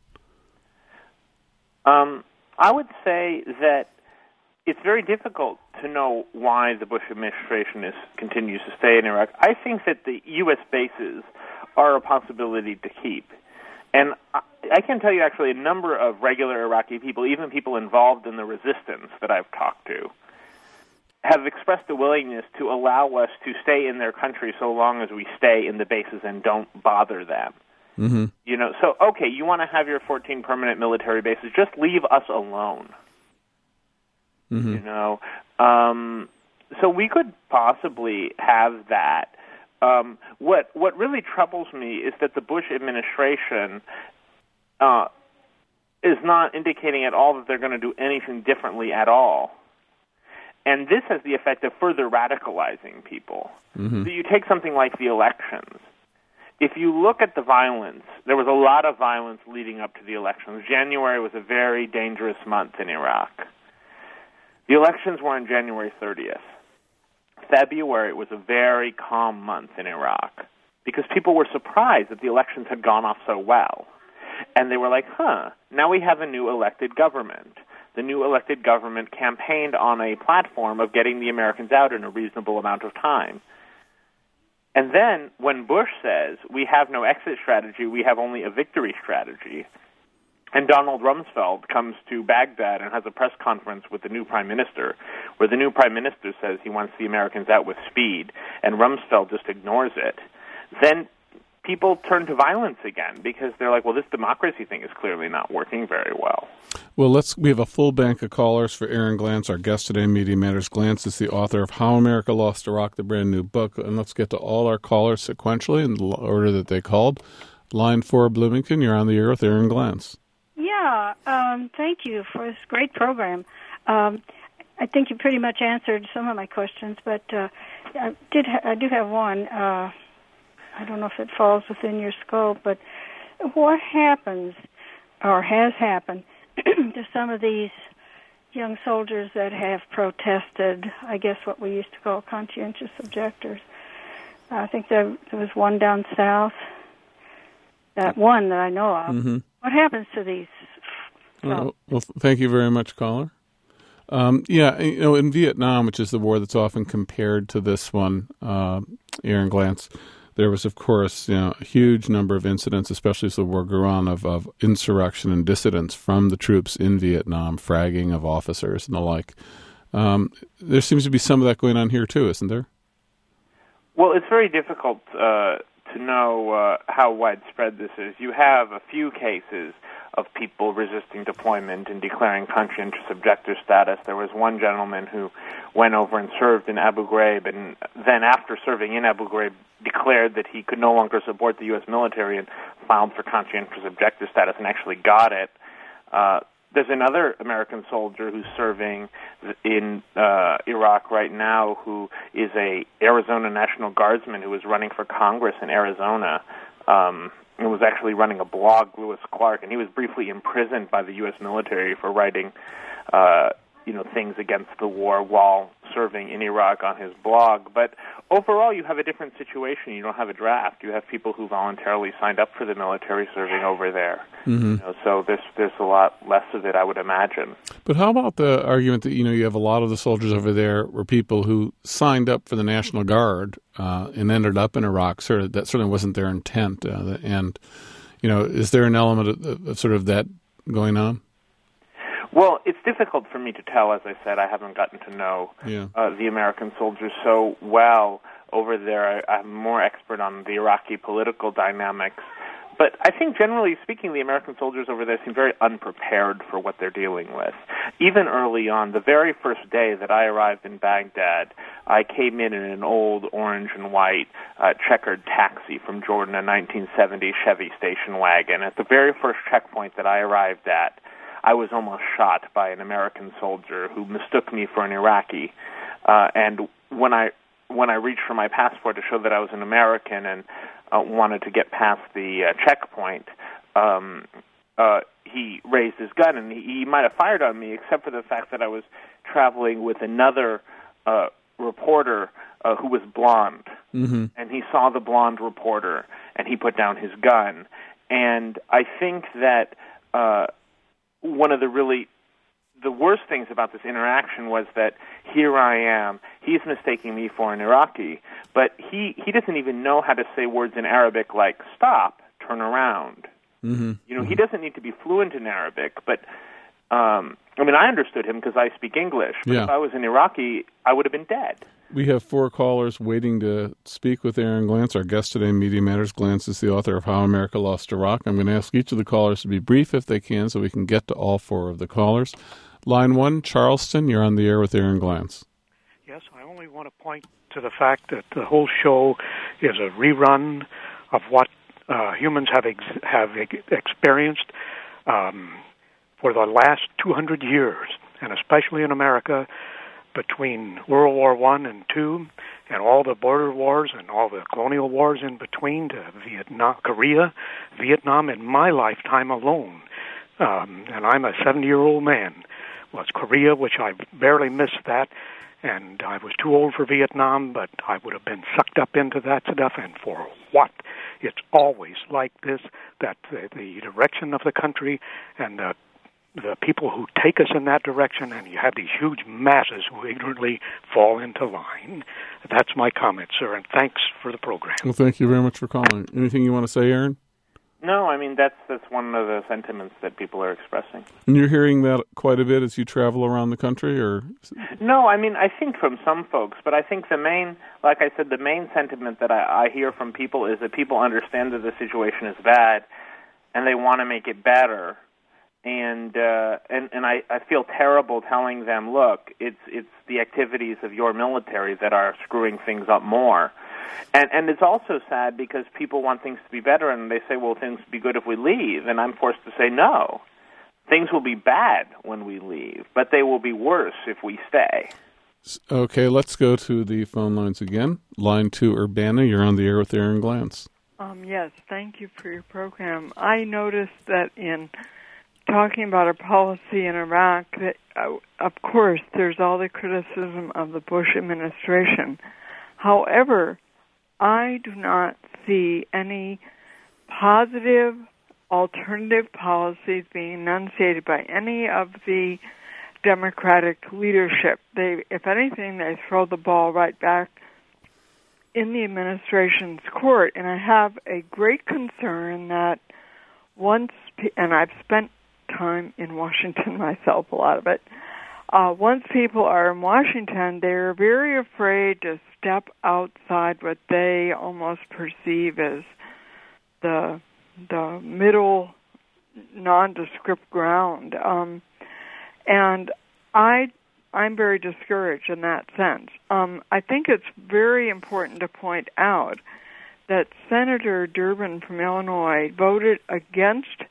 Um, I would say that it's very difficult to know why the Bush administration is, continues to stay in Iraq. I think that the U S bases are a possibility to keep. And I, I can tell you actually a number of regular Iraqi people, even people involved in the resistance that I've talked to, have expressed a willingness to allow us to stay in their country so long as we stay in the bases and don't bother them. Mm-hmm. You know, so, okay, you want to have your fourteen permanent military bases, just leave us alone. Mm-hmm. You know, um, so we could possibly have that. Um, what what really troubles me is that the Bush administration uh, is not indicating at all that they're going to do anything differently at all. And this has the effect of further radicalizing people. Mm-hmm. So you take something like the elections. If you look at the violence, there was a lot of violence leading up to the elections. January was a very dangerous month in Iraq. The elections were on January thirtieth. February was a very calm month in Iraq because people were surprised that the elections had gone off so well. And they were like, huh, now we have a new elected government. The new elected government campaigned on a platform of getting the Americans out in a reasonable amount of time. And then when Bush says, we have no exit strategy, we have only a victory strategy, and Donald Rumsfeld comes to Baghdad and has a press conference with the new prime minister, where the new prime minister says he wants the Americans out with speed, and Rumsfeld just ignores it, then people turn to violence again because they're like, well, this democracy thing is clearly not working very well. Well, let's. We have a full bank of callers for Aaron Glantz, our guest today, Media Matters. Glantz is the author of How America Lost Iraq, the brand new book. And let's get to all our callers sequentially in the order that they called. Line four, Bloomington, you're on the air with Aaron Glantz. Yeah, um, thank you for this great program. Um, I think you pretty much answered some of my questions, but uh, I did. Ha- I do have one. Uh, I don't know if it falls within your scope, but what happens or has happened to some of these young soldiers that have protested, I guess what we used to call conscientious objectors? Uh, I think there, there was one down south, that one that I know of. Mm-hmm. What happens to these? Well, well, thank you very much, caller. Um, yeah, you know, in Vietnam, which is the war that's often compared to this one, uh, Aaron Glantz, there was, of course, you know, a huge number of incidents, especially as the war grew on, of, of insurrection and dissidents from the troops in Vietnam, fragging of officers and the like. Um, there seems to be some of that going on here, too, isn't there? Well, it's very difficult uh, to know uh, how widespread this is. You have a few cases of people resisting deployment and declaring conscientious objector status. There was one gentleman who went over and served in Abu Ghraib, and then after serving in Abu Ghraib, declared that he could no longer support the U S military and filed for conscientious objector status and actually got it. Uh, there's another American soldier who's serving in uh, Iraq right now who is a Arizona National Guardsman who was running for Congress in Arizona. Um, and was actually running a blog, Lewis Clark, and he was briefly imprisoned by the U S military for writing, uh, you know, things against the war while serving in Iraq on his blog. But overall, you have a different situation. You don't have a draft. You have people who voluntarily signed up for the military serving over there. Mm-hmm. You know, so there's there's a lot less of it, I would imagine. But how about the argument that, you know, you have a lot of the soldiers over there were people who signed up for the National Guard uh, and ended up in Iraq? Sort of, that certainly wasn't their intent. Uh, and, you know, is there an element of, of sort of that going on? Well, it's difficult for me to tell. As I said, I haven't gotten to know yeah. uh, the American soldiers so well over there. I, I'm more expert on the Iraqi political dynamics. But I think, generally speaking, the American soldiers over there seem very unprepared for what they're dealing with. Even early on, the very first day that I arrived in Baghdad, I came in in an old orange and white uh, checkered taxi from Jordan, a nineteen seventy Chevy station wagon. At the very first checkpoint that I arrived at, I was almost shot by an American soldier who mistook me for an Iraqi. Uh, and when I when I reached for my passport to show that I was an American and uh, wanted to get past the uh, checkpoint, um, uh, he raised his gun, and he, he might have fired on me, except for the fact that I was traveling with another uh, reporter uh, who was blonde. Mm-hmm. And he saw the blonde reporter, and he put down his gun. And I think that uh, one of the really the worst things about this interaction was that here I am, he's mistaking me for an Iraqi, but he, he doesn't even know how to say words in Arabic like stop, turn around. Mm-hmm. You know, mm-hmm. he doesn't need to be fluent in Arabic, but, um, I mean, I understood him because I speak English, but yeah. if I was an Iraqi, I would have been dead. We have four callers waiting to speak with Aaron Glantz, our guest today, Media Matters. Glantz is the author of How America Lost Iraq. I'm going to ask each of the callers to be brief if they can so we can get to all four of the callers. Line one, Charleston, you're on the air with Aaron Glantz. Yes, I only want to point to the fact that the whole show is a rerun of what uh, humans have ex- have ex- experienced um, for the last two hundred years, and especially in America, between World War One and Two, and all the border wars and all the colonial wars in between, to Vietnam, Korea, Vietnam, in my lifetime alone. Um, and I'm a seventy-year-old man. Was Korea, which I barely missed that, and I was too old for Vietnam, but I would have been sucked up into that stuff, and for what? It's always like this, that the, the direction of the country and the the people who take us in that direction, and you have these huge masses who ignorantly fall into line. That's my comment, sir, and thanks for the program. Well, thank you very much for calling. Anything you want to say, Aaron? No, I mean, that's that's one of the sentiments that people are expressing. And you're hearing that quite a bit as you travel around the country, or? No, I mean, I think from some folks, but I think the main, like I said, the main sentiment that I, I hear from people is that people understand that the situation is bad, and they want to make it better. And uh, and and I, I feel terrible telling them, look, it's it's the activities of your military that are screwing things up more. And and it's also sad because people want things to be better, and they say, well, things will be good if we leave. And I'm forced to say, no, things will be bad when we leave, but they will be worse if we stay. Okay, let's go to the phone lines again. Line two, Urbana, you're on the air with Aaron Glantz. Um, yes, thank you for your program. I noticed that in talking about our policy in Iraq, that uh, of course there's all the criticism of the Bush administration. However, I do not see any positive alternative policies being enunciated by any of the Democratic leadership. They, if anything, they throw the ball right back in the administration's court. And I have a great concern that once, and I've spent time in Washington myself, a lot of it, uh, once people are in Washington, they're very afraid to step outside what they almost perceive as the the middle nondescript ground. Um, and I, I'm very discouraged in that sense. Um, I think it's very important to point out that Senator Durbin from Illinois voted against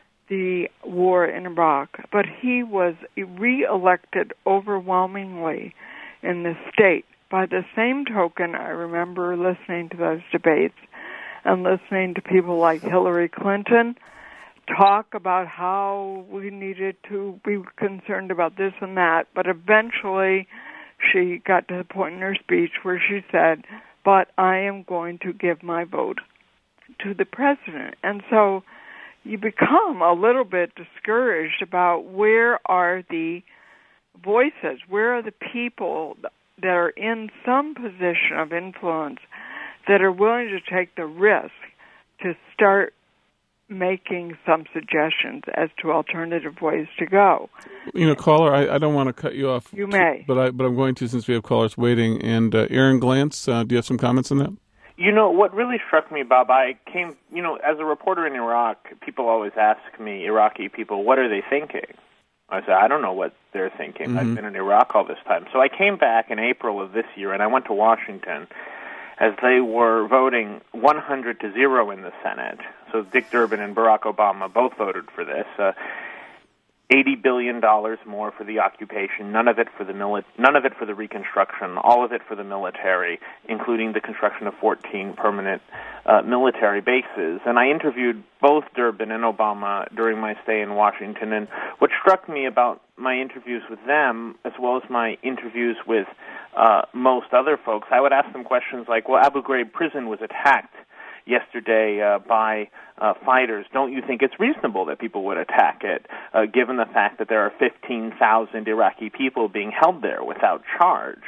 the war in Iraq, but he was reelected overwhelmingly in the state. By the same token, I remember listening to those debates and listening to people like Hillary Clinton talk about how we needed to be concerned about this and that, but eventually she got to the point in her speech where she said, but I am going to give my vote to the president. And so you become a little bit discouraged about where are the voices, where are the people that are in some position of influence that are willing to take the risk to start making some suggestions as to alternative ways to go. You know, caller, I, I don't want to cut you off. You may. But, I, but I'm going to since we have callers waiting. And uh, Aaron Glantz, uh, do you have some comments on that? You know, what really struck me, Bob, I came, you know, as a reporter in Iraq, people always ask me, Iraqi people, what are they thinking? I said, I don't know what they're thinking. Mm-hmm. I've been in Iraq all this time. So I came back in April of this year, and I went to Washington as they were voting one hundred to zero in the Senate. So Dick Durbin and Barack Obama both voted for this. Uh, eighty billion dollars more for the occupation, none of it for the mili- none of it for the reconstruction, all of it for the military, including the construction of fourteen permanent uh, military bases. And I interviewed both Durbin and Obama during my stay in Washington, and what struck me about my interviews with them, as well as my interviews with uh, most other folks, I would ask them questions like, well, Abu Ghraib prison was attacked yesterday uh, by uh, fighters. Don't you think it's reasonable that people would attack it, uh, given the fact that there are fifteen thousand Iraqi people being held there without charge?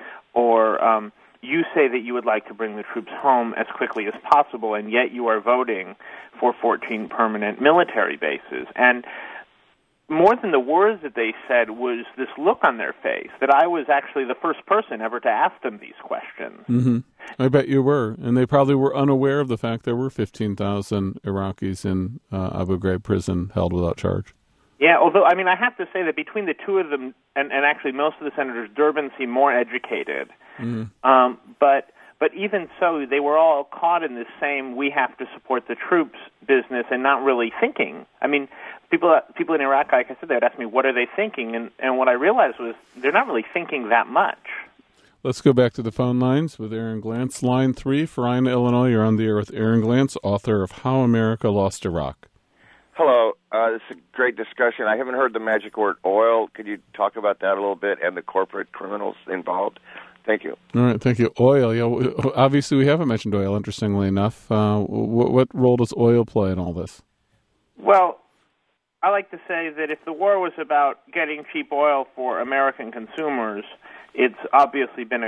Or um, you say that you would like to bring the troops home as quickly as possible, and yet you are voting for fourteen permanent military bases. And more than the words that they said was this look on their face that I was actually the first person ever to ask them these questions. Mm-hmm. I bet you were. And they probably were unaware of the fact there were fifteen thousand Iraqis in uh, Abu Ghraib prison held without charge. Yeah, although, I mean, I have to say that between the two of them, and, and actually most of the senators, Durbin seemed more educated. Mm-hmm. Um, but but even so, they were all caught in this same we have to support the troops business and not really thinking. I mean, people people in Iraq, like I said, they would ask me, what are they thinking? And, and what I realized was they're not really thinking that much. Let's go back to the phone lines with Aaron Glantz. Line three, Farina, Illinois. You're on the air with Aaron Glantz, author of How America Lost Iraq. Hello. Uh, this is a great discussion. I haven't heard the magic word oil. Could you talk about that a little bit and the corporate criminals involved? Thank you. All right, thank you. Oil, yeah, obviously we haven't mentioned oil, interestingly enough. Uh, what, what role does oil play in all this? Well, I like to say that if the war was about getting cheap oil for American consumers, it's obviously been a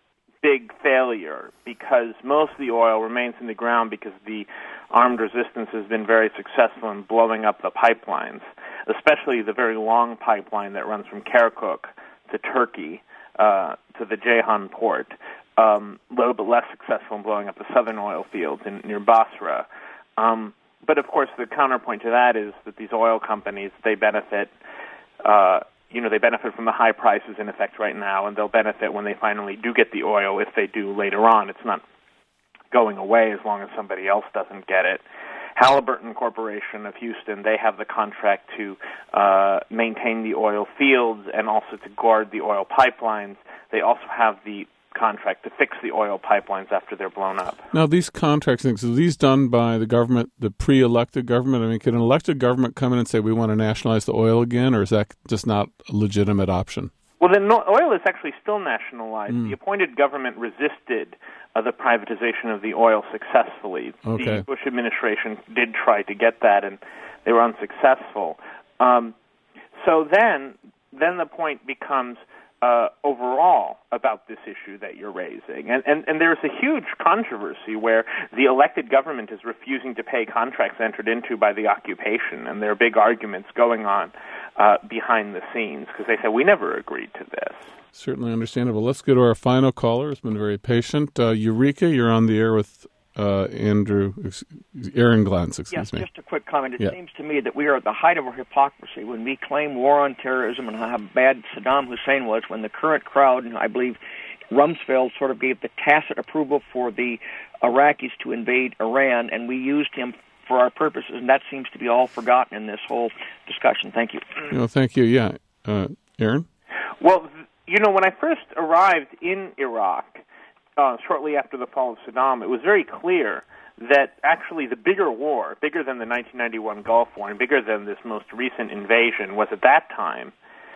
big failure because most of the oil remains in the ground because the armed resistance has been very successful in blowing up the pipelines, especially the very long pipeline that runs from Kirkuk to Turkey uh, to the Ceyhan port. Um, a little bit less successful in blowing up the southern oil fields in, near Basra. Um, but, of course, the counterpoint to that is that these oil companies, they benefit, uh, you know, they benefit from the high prices in effect right now, and they'll benefit when they finally do get the oil, if they do later on. It's not going away as long as somebody else doesn't get it. Halliburton Corporation of Houston, they have the contract to uh, maintain the oil fields and also to guard the oil pipelines. They also have the contract to fix the oil pipelines after they're blown up. Now, these contracts, are these done by the government, the pre-elected government? I mean, can an elected government come in and say, we want to nationalize the oil again, or is that just not a legitimate option? Well, the no- oil is actually still nationalized. Mm. The appointed government resisted uh, the privatization of the oil successfully. Okay. The Bush administration did try to get that, and they were unsuccessful. Um, so then, then the point becomes, Uh, overall about this issue that you're raising. And, and, and there's a huge controversy where the elected government is refusing to pay contracts entered into by the occupation, and there are big arguments going on uh, behind the scenes because they say, we never agreed to this. Certainly understandable. Let's go to our final caller. He's been very patient. Uh, Eureka, you're on the air with uh, Andrew, Aaron Glantz, excuse yes, me. Just a quick comment. It yeah. seems to me that we are at the height of our hypocrisy when we claim war on terrorism and how bad Saddam Hussein was, when the current crowd, and I believe Rumsfeld sort of gave the tacit approval for the Iraqis to invade Iran, and we used him for our purposes, and that seems to be all forgotten in this whole discussion. Thank you. Well, thank you. Yeah. Uh, Aaron? Well, you know, when I first arrived in Iraq, Uh, shortly after the fall of Saddam, it was very clear that actually the bigger war, bigger than the nineteen ninety-one Gulf War and bigger than this most recent invasion, was at that time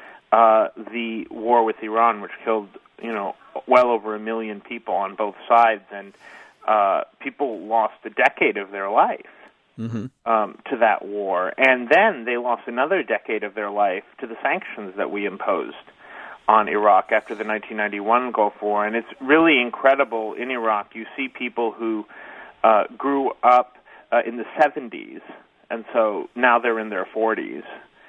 uh, the war with Iran, which killed, you know, well over a million people on both sides, and uh, people lost a decade of their life mm-hmm. um, to that war. And then they lost another decade of their life to the sanctions that we imposed on Iraq after the nineteen ninety-one Gulf War. And it's really incredible in Iraq. You see people who uh, grew up uh, in the seventies, and so now they're in their forties,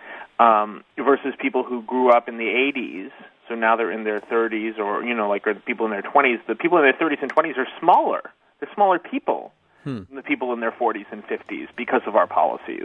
um, versus people who grew up in the eighties, so now they're in their thirties, or, you know, like or the people in their twenties. The people in their thirties and twenties are smaller. They're smaller people hmm. than the people in their forties and fifties because of our policies.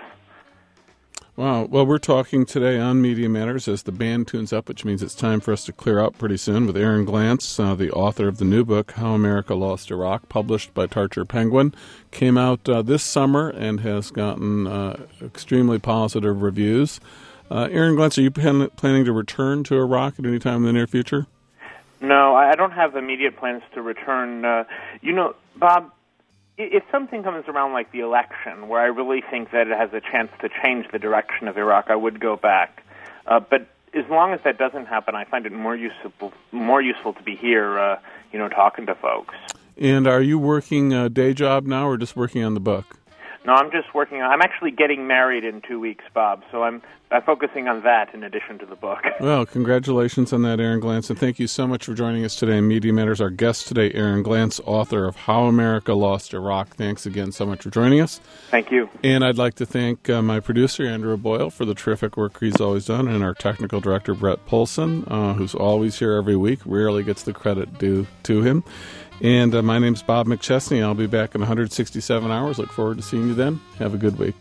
Wow. Well, we're talking today on Media Matters as the band tunes up, which means it's time for us to clear out pretty soon, with Aaron Glantz, uh, the author of the new book, How America Lost Iraq, published by Tarcher Penguin. Came out uh, this summer and has gotten uh, extremely positive reviews. Uh, Aaron Glantz, are you plan- planning to return to Iraq at any time in the near future? No, I don't have immediate plans to return. Uh, you know, Bob, if something comes around like the election, where I really think that it has a chance to change the direction of Iraq, I would go back. Uh, but as long as that doesn't happen, I find it more useful, more useful to be here, uh, you know, talking to folks. And are you working a day job now, or just working on the book? No, I'm just working on. I'm actually getting married in two weeks, Bob. So I'm uh, focusing on that in addition to the book. Well, congratulations on that, Aaron Glantz, and thank you so much for joining us today in Media Matters. Our guest today, Aaron Glantz, author of How America Lost Iraq. Thanks again so much for joining us. Thank you. And I'd like to thank uh, my producer, Andrew Boyle, for the terrific work he's always done, and our technical director, Brett Polson, uh, who's always here every week, rarely gets the credit due to him. And uh, my name's Bob McChesney. I'll be back in one hundred sixty-seven hours. Look forward to seeing you then. Have a good week.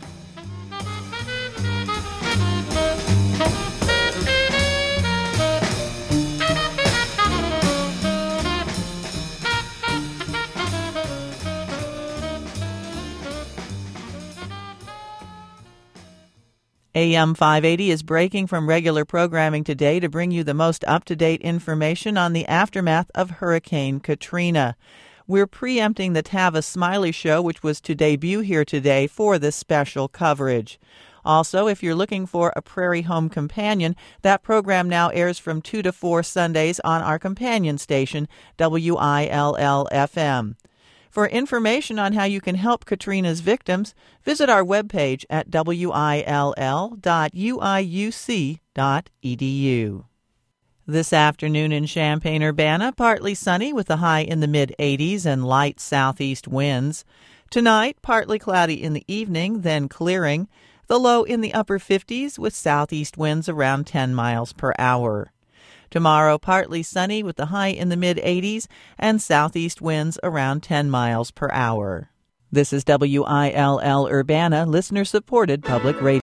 A M five eighty is breaking from regular programming today to bring you the most up-to-date information on the aftermath of Hurricane Katrina. We're preempting the Tavis Smiley Show, which was to debut here today, for this special coverage. Also, if you're looking for a Prairie Home Companion, that program now airs from two to four Sundays on our companion station, W I L L F M. For information on how you can help Katrina's victims, visit our webpage at W I L L dot U I U C dot E D U. This afternoon in Champaign-Urbana, partly sunny with a high in the mid eighties and light southeast winds. Tonight, partly cloudy in the evening, then clearing. The low in the upper fifties with southeast winds around ten miles per hour. Tomorrow, partly sunny with the high in the mid eighties and southeast winds around ten miles per hour. This is W I L L Urbana, listener-supported public radio.